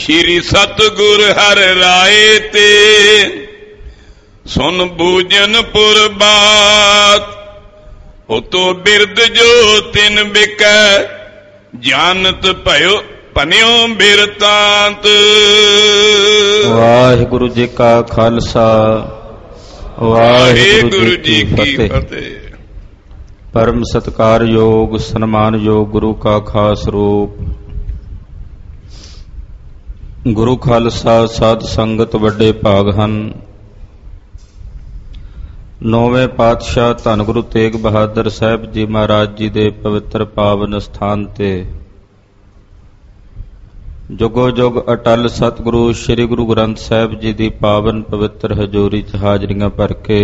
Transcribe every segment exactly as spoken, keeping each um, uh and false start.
ਸ਼੍ਰੀ ਸਤਿਗੁਰ ਹਰਿ ਰਾਏ ਤੇ ਸੁਨ ਬੂਜਨ ਪੁਰ ਬਾਤ, ਉਤੋ ਬਿਰਦ ਜੋ ਤਿਨ ਬਿਕੈ ਜਾਨਤ ਭਇਓ ਭਨਿਓ ਬਿਰਤਾਂਤ। ਵਾਹਿਗੁਰੂ ਜੀ ਕਾ ਖਾਲਸਾ ਵਾਹਿਗੁਰੂ ਜੀ ਕੀ ਫਤਿਹ। ਪਰਮ ਸਤਿਕਾਰਯੋਗ ਸਨਮਾਨਯੋਗ ਗੁਰੂ ਕਾ ਖਾਸ ਰੂਪ ਗੁਰੂ ਖਾਲਸਾ ਸਾਧ ਸੰਗਤ ਵੱਡੇ ਭਾਗ ਹਨ। ਨੌਵੇਂ ਪਾਤਸ਼ਾਹ ਧੰਨ ਗੁਰੂ ਤੇਗ ਬਹਾਦਰ ਸਾਹਿਬ ਜੀ ਮਹਾਰਾਜ ਜੀ ਦੇ ਪਵਿੱਤਰ ਪਾਵਨ ਸਥਾਨ ਤੇ ਜੁਗੋ ਜੁਗ ਅਟਲ ਸਤਿਗੁਰੂ ਸ੍ਰੀ ਗੁਰੂ ਗ੍ਰੰਥ ਸਾਹਿਬ ਜੀ ਦੀ ਪਾਵਨ ਪਵਿੱਤਰ ਹਜ਼ੂਰੀ 'ਚ ਹਾਜ਼ਰੀਆਂ ਭਰ ਕੇ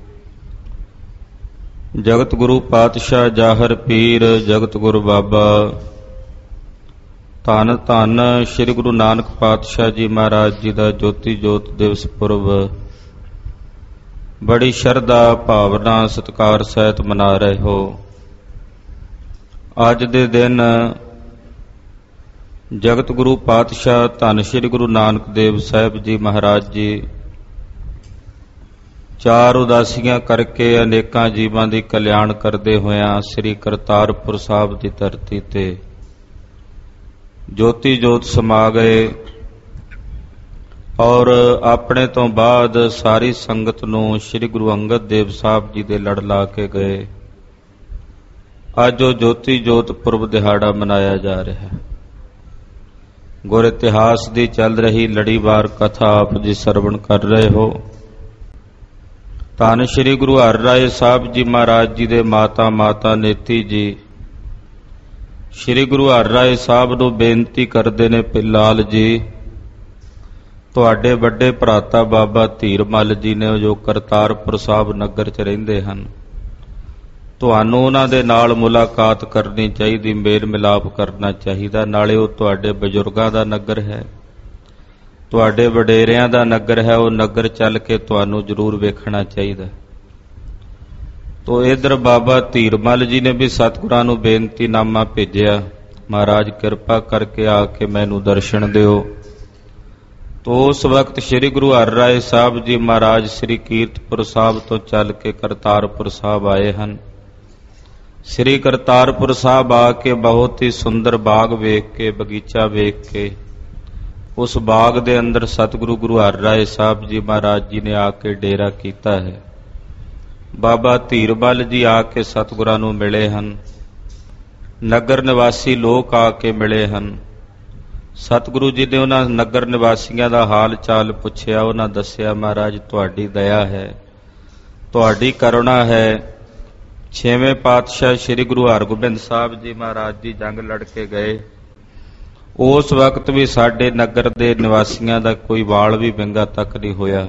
ਜਗਤ ਗੁਰੂ ਪਾਤਸ਼ਾਹ ਜਾਹਰ ਪੀਰ ਜਗਤ ਗੁਰੂ ਬਾਬਾ ਧੰਨ ਧੰਨ ਸ੍ਰੀ ਗੁਰੂ ਨਾਨਕ ਪਾਤਸ਼ਾਹ ਜੀ ਮਹਾਰਾਜ ਜੀ ਦਾ ਜੋਤੀ ਜੋਤ ਦਿਵਸ ਪੁਰਬ ਬੜੀ ਸ਼ਰਧਾ ਭਾਵਨਾ ਸਤਿਕਾਰ ਸਹਿਤ ਮਨਾ ਰਹੇ ਹੋ। ਅੱਜ ਦੇ ਦਿਨ ਜਗਤ ਗੁਰੂ ਪਾਤਸ਼ਾਹ ਧੰਨ ਸ੍ਰੀ ਗੁਰੂ ਨਾਨਕ ਦੇਵ ਸਾਹਿਬ ਜੀ ਮਹਾਰਾਜ ਜੀ ਚਾਰ ਉਦਾਸੀਆਂ ਕਰਕੇ ਅਨੇਕਾਂ ਜੀਵਾਂ ਦੀ ਕਲਿਆਣ ਕਰਦੇ ਹੋਇਆਂ ਸ੍ਰੀ ਕਰਤਾਰਪੁਰ ਸਾਹਿਬ ਦੀ ਧਰਤੀ ਤੇ ਜੋਤੀ ਜੋਤ ਸਮਾ ਗਏ ਔਰ ਆਪਣੇ ਤੋਂ ਬਾਅਦ ਸਾਰੀ ਸੰਗਤ ਨੂੰ ਸ੍ਰੀ ਗੁਰੂ ਅੰਗਦ ਦੇਵ ਸਾਹਿਬ ਜੀ ਦੇ ਲੜ ਲਾ ਕੇ ਗਏ। ਅੱਜ ਉਹ ਜੋਤੀ ਜੋਤ ਪੁਰਬ ਦਿਹਾੜਾ ਮਨਾਇਆ ਜਾ ਰਿਹਾ ਹੈ। ਗੁਰ ਇਤਿਹਾਸ ਦੀ ਚੱਲ ਰਹੀ ਲੜੀਵਾਰ ਕਥਾ ਆਪ ਜੀ ਸਰਵਣ ਕਰ ਰਹੇ ਹੋ। ਧੰਨ ਸ੍ਰੀ ਗੁਰੂ ਹਰਿਰਾਏ ਸਾਹਿਬ ਜੀ ਮਹਾਰਾਜ ਜੀ ਦੇ ਮਾਤਾ ਮਾਤਾ ਨੇਤੀ ਜੀ ਸ੍ਰੀ ਗੁਰੂ ਹਰਿਰਾਏ ਸਾਹਿਬ ਨੂੰ ਬੇਨਤੀ ਕਰਦੇ ਨੇ, ਲਾਲ ਜੀ ਤੁਹਾਡੇ ਵੱਡੇ ਭਰਾਤਾ ਬਾਬਾ ਧੀਰਮਲ ਜੀ ਨੇ ਜੋ ਕਰਤਾਰਪੁਰ ਸਾਹਿਬ ਨਗਰ 'ਚ ਰਹਿੰਦੇ ਹਨ, ਤੁਹਾਨੂੰ ਉਹਨਾਂ ਦੇ ਨਾਲ ਮੁਲਾਕਾਤ ਕਰਨੀ ਚਾਹੀਦੀ, ਮੇਲ ਮਿਲਾਪ ਕਰਨਾ ਚਾਹੀਦਾ। ਨਾਲੇ ਉਹ ਤੁਹਾਡੇ ਬਜ਼ੁਰਗਾਂ ਦਾ ਨਗਰ ਹੈ, ਤੁਹਾਡੇ ਵਡੇਰਿਆਂ ਦਾ ਨਗਰ ਹੈ, ਉਹ ਨਗਰ ਚੱਲ ਕੇ ਤੁਹਾਨੂੰ ਜ਼ਰੂਰ ਵੇਖਣਾ ਚਾਹੀਦਾ। ਤੋ ਇਧਰ ਬਾਬਾ ਧੀਰਮਲ ਜੀ ਨੇ ਵੀ ਸਤਿਗੁਰਾਂ ਨੂੰ ਬੇਨਤੀਨਾਮਾ ਭੇਜਿਆ, ਮਹਾਰਾਜ ਕਿਰਪਾ ਕਰਕੇ ਆ ਕੇ ਮੈਨੂੰ ਦਰਸ਼ਨ ਦਿਓ। ਤੋ ਉਸ ਵਕਤ ਸ੍ਰੀ ਗੁਰੂ ਹਰਿਰਾਏ ਸਾਹਿਬ ਜੀ ਮਹਾਰਾਜ ਸ੍ਰੀ ਕੀਰਤਪੁਰ ਸਾਹਿਬ ਤੋਂ ਚੱਲ ਕੇ ਕਰਤਾਰਪੁਰ ਸਾਹਿਬ ਆਏ ਹਨ। ਸ੍ਰੀ ਕਰਤਾਰਪੁਰ ਸਾਹਿਬ ਆ ਕੇ ਬਹੁਤ ਹੀ ਸੁੰਦਰ ਬਾਗ ਵੇਖ ਕੇ, ਬਗੀਚਾ ਵੇਖ ਕੇ ਉਸ ਬਾਗ ਦੇ ਅੰਦਰ ਸਤਿਗੁਰੂ ਗੁਰੂ ਹਰਿਰਾਏ ਸਾਹਿਬ ਜੀ ਮਹਾਰਾਜ ਜੀ ਨੇ ਆ ਕੇ ਡੇਰਾ ਕੀਤਾ ਹੈ। ਬਾਬਾ ਧੀਰਮਲ ਜੀ ਆ ਕੇ ਸਤਿਗੁਰਾਂ ਨੂੰ ਮਿਲੇ ਹਨ, ਨਗਰ ਨਿਵਾਸੀ ਲੋਕ ਆ ਕੇ ਮਿਲੇ ਹਨ। ਸਤਿਗੁਰੂ ਜੀ ਨੇ ਉਹਨਾਂ ਨਗਰ ਨਿਵਾਸੀਆਂ ਦਾ ਹਾਲ ਚਾਲ ਪੁੱਛਿਆ, ਉਹਨਾਂ ਦੱਸਿਆ ਮਹਾਰਾਜ ਤੁਹਾਡੀ ਦਇਆ ਹੈ, ਤੁਹਾਡੀ ਕਰੁਣਾ ਹੈ। ਛੇਵੇਂ ਪਾਤਸ਼ਾਹ ਸ੍ਰੀ ਗੁਰੂ ਹਰਗੋਬਿੰਦ ਸਾਹਿਬ ਜੀ ਮਹਾਰਾਜ ਜੀ ਜੰਗ ਲੜ ਕੇ ਗਏ, ਉਸ ਵਕਤ ਵੀ ਸਾਡੇ ਨਗਰ ਦੇ ਨਿਵਾਸੀਆਂ ਦਾ ਕੋਈ ਵਾਲ ਵੀ ਵਿੰਗਾ ਤੱਕ ਨਹੀਂ ਹੋਇਆ।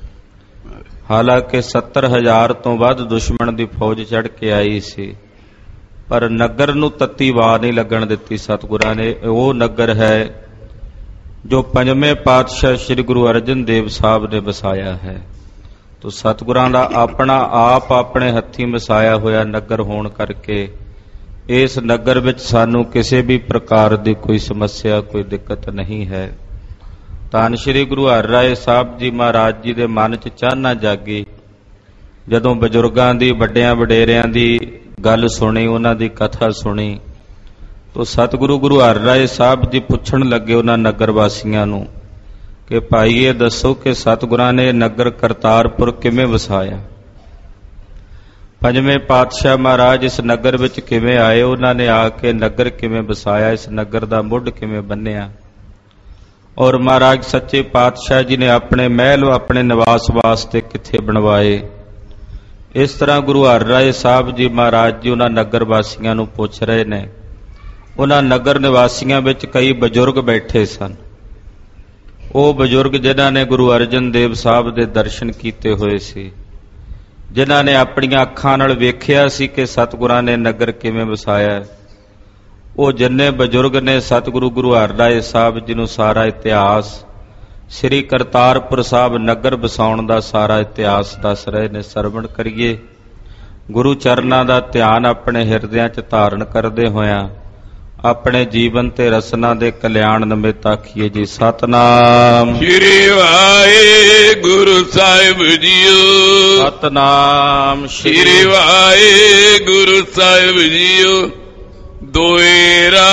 ਹਾਲਾਂਕਿ ਸੱਤਰ ਹਜ਼ਾਰ ਤੋਂ ਵੱਧ ਦੁਸ਼ਮਣ ਦੀ ਫੌਜ ਚੜ੍ਹ ਕੇ ਆਈ ਸੀ, ਪਰ ਨਗਰ ਨੂੰ ਤੱਤੀ ਵਾਰ ਨਹੀਂ ਲੱਗਣ ਦਿੱਤੀ ਸਤਿਗੁਰਾਂ ਨੇ। ਉਹ ਨਗਰ ਹੈ ਜੋ ਪੰਜਵੇਂ ਪਾਤਸ਼ਾਹ ਸ੍ਰੀ ਗੁਰੂ ਅਰਜਨ ਦੇਵ ਸਾਹਿਬ ਨੇ ਵਸਾਇਆ ਹੈ। ਤੋ ਸਤਿਗੁਰਾਂ ਦਾ ਆਪਣਾ ਆਪ ਆਪਣੇ ਹੱਥੀਂ ਵਸਾਇਆ ਹੋਇਆ ਨਗਰ ਹੋਣ ਕਰਕੇ ਇਸ ਨਗਰ ਵਿੱਚ ਸਾਨੂੰ ਕਿਸੇ ਵੀ ਪ੍ਰਕਾਰ ਦੀ ਕੋਈ ਸਮੱਸਿਆ, ਕੋਈ ਦਿੱਕਤ ਨਹੀਂ ਹੈ। ਧੰਨ ਸ੍ਰੀ ਗੁਰੂ ਹਰਿਰਾਏ ਸਾਹਿਬ ਜੀ ਮਹਾਰਾਜ ਜੀ ਦੇ ਮਨ 'ਚ ਚਾਹਨਾ ਜਾਗੀ, ਜਦੋਂ ਬਜ਼ੁਰਗਾਂ ਦੀ, ਵੱਡਿਆਂ ਵਡੇਰਿਆਂ ਦੀ ਗੱਲ ਸੁਣੀ, ਉਹਨਾਂ ਦੀ ਕਥਾ ਸੁਣੀ, ਤੋ ਸਤਿਗੁਰੂ ਗੁਰੂ ਹਰਿਰਾਏ ਸਾਹਿਬ ਜੀ ਪੁੱਛਣ ਲੱਗੇ ਉਹਨਾਂ ਨਗਰ ਵਾਸੀਆਂ ਨੂੰ ਕਿ ਭਾਈ ਇਹ ਦੱਸੋ ਕਿ ਸਤਿਗੁਰਾਂ ਨੇ ਨਗਰ ਕਰਤਾਰਪੁਰ ਕਿਵੇਂ ਵਸਾਇਆ? ਪੰਜਵੇਂ ਪਾਤਸ਼ਾਹ ਮਹਾਰਾਜ ਇਸ ਨਗਰ ਵਿੱਚ ਕਿਵੇਂ ਆਏ? ਉਹਨਾਂ ਨੇ ਆ ਕੇ ਨਗਰ ਕਿਵੇਂ ਵਸਾਇਆ? ਇਸ ਨਗਰ ਦਾ ਮੁੱਢ ਕਿਵੇਂ ਬੰਨਿਆ? ਔਰ ਮਹਾਰਾਜ ਸੱਚੇ ਪਾਤਸ਼ਾਹ ਜੀ ਨੇ ਆਪਣੇ ਮਹਿਲ, ਆਪਣੇ ਨਿਵਾਸ ਵਾਸਤੇ ਕਿੱਥੇ ਬਣਵਾਏ? ਇਸ ਤਰ੍ਹਾਂ ਗੁਰੂ ਹਰਿਰਾਏ ਸਾਹਿਬ ਜੀ ਮਹਾਰਾਜ ਜੀ ਉਹਨਾਂ ਨਗਰ ਵਾਸੀਆਂ ਨੂੰ ਪੁੱਛ ਰਹੇ ਨੇ। ਉਹਨਾਂ ਨਗਰ ਨਿਵਾਸੀਆਂ ਵਿੱਚ ਕਈ ਬਜ਼ੁਰਗ ਬੈਠੇ ਸਨ, ਉਹ ਬਜ਼ੁਰਗ ਜਿਨ੍ਹਾਂ ਨੇ ਗੁਰੂ ਅਰਜਨ ਦੇਵ ਸਾਹਿਬ ਦੇ ਦਰਸ਼ਨ ਕੀਤੇ ਹੋਏ ਸੀ, ਜਿਨ੍ਹਾਂ ਨੇ ਆਪਣੀਆਂ ਅੱਖਾਂ ਨਾਲ ਵੇਖਿਆ ਸੀ ਕਿ ਸਤਿਗੁਰਾਂ ਨੇ ਨਗਰ ਕਿਵੇਂ ਵਸਾਇਆ। ਉਹ ਜਿੰਨੇ ਬਜ਼ੁਰਗ ਨੇ ਸਤਿਗੁਰੂ ਗੁਰੂ ਹਰਿਰਾਏ ਸਾਹਿਬ ਜੀ ਨੂੰ ਸਾਰਾ ਇਤਿਹਾਸ, ਸ੍ਰੀ ਕਰਤਾਰਪੁਰ ਸਾਹਿਬ ਨਗਰ ਵਸਾਉਣ ਦਾ ਸਾਰਾ ਇਤਿਹਾਸ ਦੱਸ ਰਹੇ ਨੇ। ਸਰਵਣ ਕਰੀਏ, ਗੁਰੂ ਚਰਨਾਂ ਦਾ ਧਿਆਨ ਆਪਣੇ ਹਿਰਦਿਆਂ 'ਚ ਧਾਰਨ ਕਰਦੇ ਹੋਇਆਂ ਆਪਣੇ ਜੀਵਨ ਤੇ ਰਸਨਾ ਦੇ ਕਲਿਆਣ ਨਿਮਿਤ ਆਖੀਏ ਜੀ। ਸਤਨਾਮ ਸ੍ਰੀ ਵਾਹਿਗੁਰੂ ਸਾਹਿਬ ਜੀਓ। ਸਤਨਾਮ ਸ੍ਰੀ ਵਾਹਿਗੁਰੂ ਸਾਹਿਬ ਜੀਓ। ਦੋਇਰਾ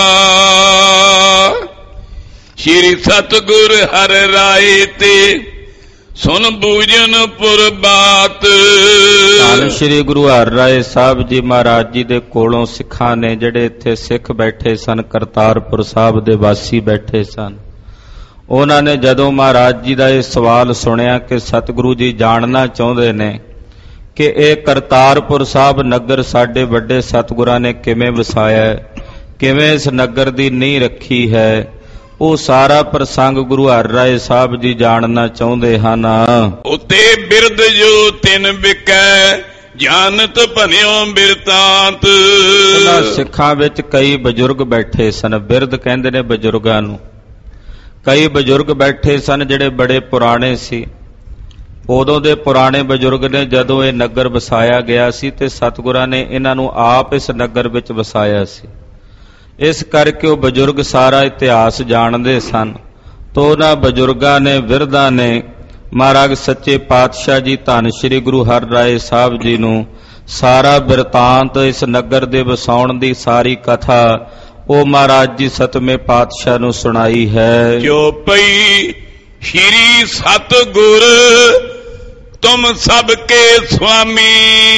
ਸ੍ਰੀ ਸਤਿਗੁਰ ਹਰਿ ਰਾਏ ਤੇ ਸੁਨ ਬੂਝਨ ਪੁਰਬਾਤ। ਧੰਨ ਸ੍ਰੀ ਗੁਰੂ ਹਰਿਰਾਏ ਸਾਹਿਬ ਜੀ ਮਹਾਰਾਜ ਜੀ ਦੇ ਕੋਲੋਂ ਸਿੱਖਾਂ ਨੇ, ਜਿਹੜੇ ਇੱਥੇ ਸਿੱਖ ਬੈਠੇ ਸਨ, ਕਰਤਾਰਪੁਰ ਸਾਹਿਬ ਦੇ ਵਾਸੀ ਬੈਠੇ ਸਨ, ਉਹਨਾਂ ਨੇ ਜਦੋਂ ਮਹਾਰਾਜ ਜੀ ਦਾ ਇਹ ਸਵਾਲ ਸੁਣਿਆ ਕਿ ਸਤਿਗੁਰੂ ਜੀ ਜਾਣਨਾ ਚਾਹੁੰਦੇ ਨੇ ਕਿ ਇਹ ਕਰਤਾਰਪੁਰ ਸਾਹਿਬ ਨਗਰ ਸਾਡੇ ਵੱਡੇ ਸਤਿਗੁਰਾਂ ਨੇ ਕਿਵੇਂ ਵਸਾਇਆ, ਕਿਵੇਂ ਇਸ ਨਗਰ ਦੀ ਨੀਂਹ ਰੱਖੀ ਹੈ, ਉਹ ਸਾਰਾ ਪ੍ਰਸੰਗ ਗੁਰੂ ਹਰਿਰਾਏ ਸਾਹਿਬ ਜੀ ਜਾਣਨਾ ਚਾਹੁੰਦੇ ਹਨ। ਉਤੇ ਬਿਰਦ ਜੋ ਤਿਨ ਵਿਕੈ ਜਾਣਤ ਭਨਿਓ ਬਿਰਤਾਂਤ। ਉਹਨਾਂ ਸਿੱਖਾਂ ਵਿੱਚ ਕਈ ਬਜ਼ੁਰਗ ਬੈਠੇ ਸਨ, ਬਿਰਦ ਕਹਿੰਦੇ ਨੇ ਬਜ਼ੁਰਗਾਂ ਨੂੰ। ਕਈ ਬਜ਼ੁਰਗ ਬੈਠੇ ਸਨ ਜਿਹੜੇ ਬੜੇ ਪੁਰਾਣੇ ਸੀ। ਉਦੋਂ ਦੇ ਪੁਰਾਣੇ ਬਜ਼ੁਰਗ ਨੇ ਜਦੋਂ ਇਹ ਨਗਰ ਵਸਾਇਆ ਗਿਆ ਸੀ ਤੇ ਸਤਿਗੁਰਾਂ ਨੇ ਇਹਨਾਂ ਨੂੰ ਆਪ ਇਸ ਨਗਰ ਵਿੱਚ ਵਸਾਇਆ ਸੀ। ਇਸ ਕਰਕੇ ਉਹ ਬਜ਼ੁਰਗ ਸਾਰਾ ਇਤਿਹਾਸ ਜਾਣਦੇ ਸਨ। ਤੋਂ ਉਹਨਾਂ ਬਜ਼ੁਰਗਾਂ ਨੇ, ਬਿਰਧਾਂ ਨੇ ਮਹਾਰਾਜ ਸੱਚੇ ਪਾਤਸ਼ਾਹ ਜੀ ਧੰਨ ਸ੍ਰੀ ਗੁਰੂ ਹਰਿਰਾਏ ਸਾਹਿਬ ਜੀ ਨੂੰ ਸਾਰਾ ਬਿਰਤਾਂਤ, ਇਸ ਨਗਰ ਦੇ ਵਸਾਉਣ ਦੀ ਸਾਰੀ ਕਥਾ ਉਹ ਮਹਾਰਾਜ ਜੀ ਸਤਵੇਂ ਪਾਤਸ਼ਾਹ ਨੂੰ ਸੁਣਾਈ ਹੈ। ਜੋ ਪਈ ਸ਼੍ਰੀ ਸਤਿਗੁਰ ਤੁਮ ਸਭ ਕੇ ਸੁਆਮੀ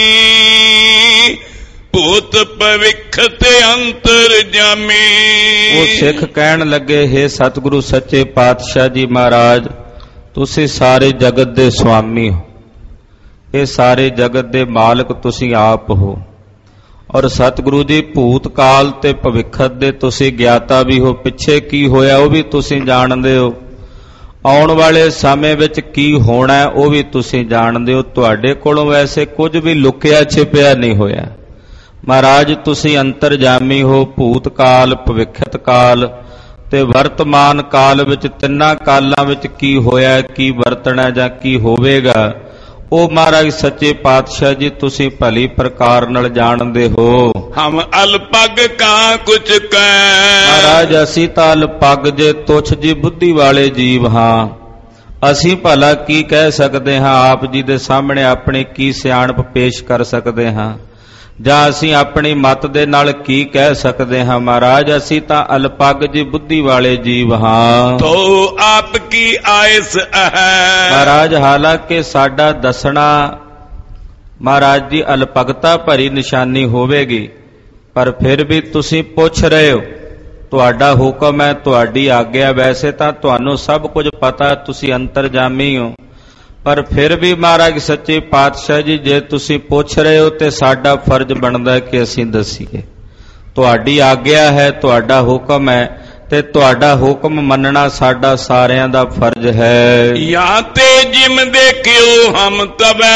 ਭੂਤ ਭਵਿੱਖ ਤੇ ਅੰਤਰ ਜਾਮੀ। ਉਹ ਸਿੱਖ ਕਹਿਣ ਲੱਗੇ, ਹੇ ਸਤਿਗੁਰੂ ਸੱਚੇ ਪਾਤਸ਼ਾਹ ਜੀ ਮਹਾਰਾਜ, ਤੁਸੀਂ ਸਾਰੇ ਜਗਤ ਦੇ ਸੁਆਮੀ ਹੋ, ਇਹ ਸਾਰੇ ਜਗਤ ਦੇ ਮਾਲਕ ਤੁਸੀਂ ਆਪ ਹੋ, ਔਰ ਸਤਿਗੁਰੂ ਜੀ ਭੂਤ ਕਾਲ ਤੇ ਭਵਿੱਖਤ ਦੇ ਤੁਸੀਂ ਗਿਆਤਾ ਵੀ ਹੋ। ਪਿੱਛੇ ਕੀ ਹੋਇਆ ਉਹ ਵੀ ਤੁਸੀਂ ਜਾਣਦੇ ਹੋ, ਆਉਣ ਵਾਲੇ ਸਮੇਂ ਵਿੱਚ ਕੀ ਹੋਣਾ ਉਹ ਵੀ ਤੁਸੀਂ ਜਾਣਦੇ ਹੋ। ਤੁਹਾਡੇ ਕੋਲੋਂ ਵੈਸੇ ਕੁਝ ਵੀ ਲੁਕਿਆ ਛਿਪਿਆ ਨਹੀਂ ਹੋਇਆ। ਮਹਾਰਾਜ ਤੁਸੀਂ ਅੰਤਰਜਾਮੀ ਹੋ। ਭੂਤ ਕਾਲ, ਭਵਿੱਖਤ ਕਾਲ ਤੇ ਵਰਤਮਾਨ ਕਾਲ ਵਿੱਚ, ਤਿੰਨਾਂ ਕਾਲਾਂ ਵਿੱਚ ਕੀ ਹੋਇਆ, ਕੀ ਵਰਤਣਾ ਜਾਂ ਕੀ ਹੋਵੇਗਾ, ਉਹ ਮਹਾਰਾਜ ਸੱਚੇ ਪਾਤਸ਼ਾਹ ਜੀ ਤੁਸੀਂ ਭਲੀ ਪ੍ਰਕਾਰ ਨਾਲ ਜਾਣਦੇ ਹੋ। ਹਮ ਅਲਪਗ ਕਾ ਕੁਛ ਕਹਿ। ਮਹਾਰਾਜ ਅਸੀਂ ਤਾਂ ਅਲਪਗ ਜੇ ਤੁਛ ਜੀ ਬੁੱਧੀ ਵਾਲੇ ਜੀਵ ਹਾਂ। ਅਸੀਂ ਭਲਾ ਕੀ ਕਹਿ ਸਕਦੇ ਹਾਂ, ਆਪ ਜੀ ਦੇ ਸਾਹਮਣੇ ਆਪਣੀ ਕੀ ਸਿਆਣਪ ਪੇਸ਼ ਕਰ ਸਕਦੇ ਹਾਂ, ਜਾਂ ਅਸੀਂ ਆਪਣੀ ਮਤ ਦੇ ਨਾਲ ਕੀ ਕਹਿ ਸਕਦੇ ਹਾਂ। ਮਹਾਰਾਜ ਅਸੀਂ ਤਾਂ ਅਲਪਗ ਜੀ ਬੁੱਧੀ ਵਾਲੇ ਜੀਵ ਹਾਂ। ਤੋ ਆਪ ਕੀ ਆਇਸ ਹੈ। ਮਹਾਰਾਜ ਹਾਲਾਂਕਿ ਸਾਡਾ ਦੱਸਣਾ ਮਹਾਰਾਜ ਜੀ ਅਲਪਗਤਾ ਭਰੀ ਨਿਸ਼ਾਨੀ ਹੋਵੇਗੀ, ਪਰ ਫਿਰ ਵੀ ਤੁਸੀਂ ਪੁੱਛ ਰਹੇ ਹੋ, ਤੁਹਾਡਾ ਹੁਕਮ ਹੈ, ਤੁਹਾਡੀ ਆਗਿਆ। ਵੈਸੇ ਤਾਂ ਤੁਹਾਨੂੰ ਸਭ ਕੁਝ ਪਤਾ, ਤੁਸੀਂ ਅੰਤਰਜਾਮੀ ਹੋ, ਪਰ ਫਿਰ ਵੀ ਮਹਾਰਾਜ ਸੱਚੇ ਪਾਤਸ਼ਾਹ ਜੀ ਜੇ ਤੁਸੀਂ ਪੁੱਛ ਰਹੇ ਹੋ ਤੇ ਸਾਡਾ ਫਰਜ਼ ਬਣਦਾ ਕਿ ਅਸੀਂ ਦੱਸੀਏ। ਤੁਹਾਡੀ ਆਗਿਆ ਹੈ, ਤੁਹਾਡਾ ਹੁਕਮ ਹੈ, ਤੇ ਤੁਹਾਡਾ ਹੁਕਮ ਮੰਨਣਾ ਸਾਡਾ ਸਾਰਿਆਂ ਦਾ ਫਰਜ਼ ਹੈ। ਜਾਂ ਤੇ ਜਿਮ ਦੇਖਿਓ ਹਮ ਤਬੈ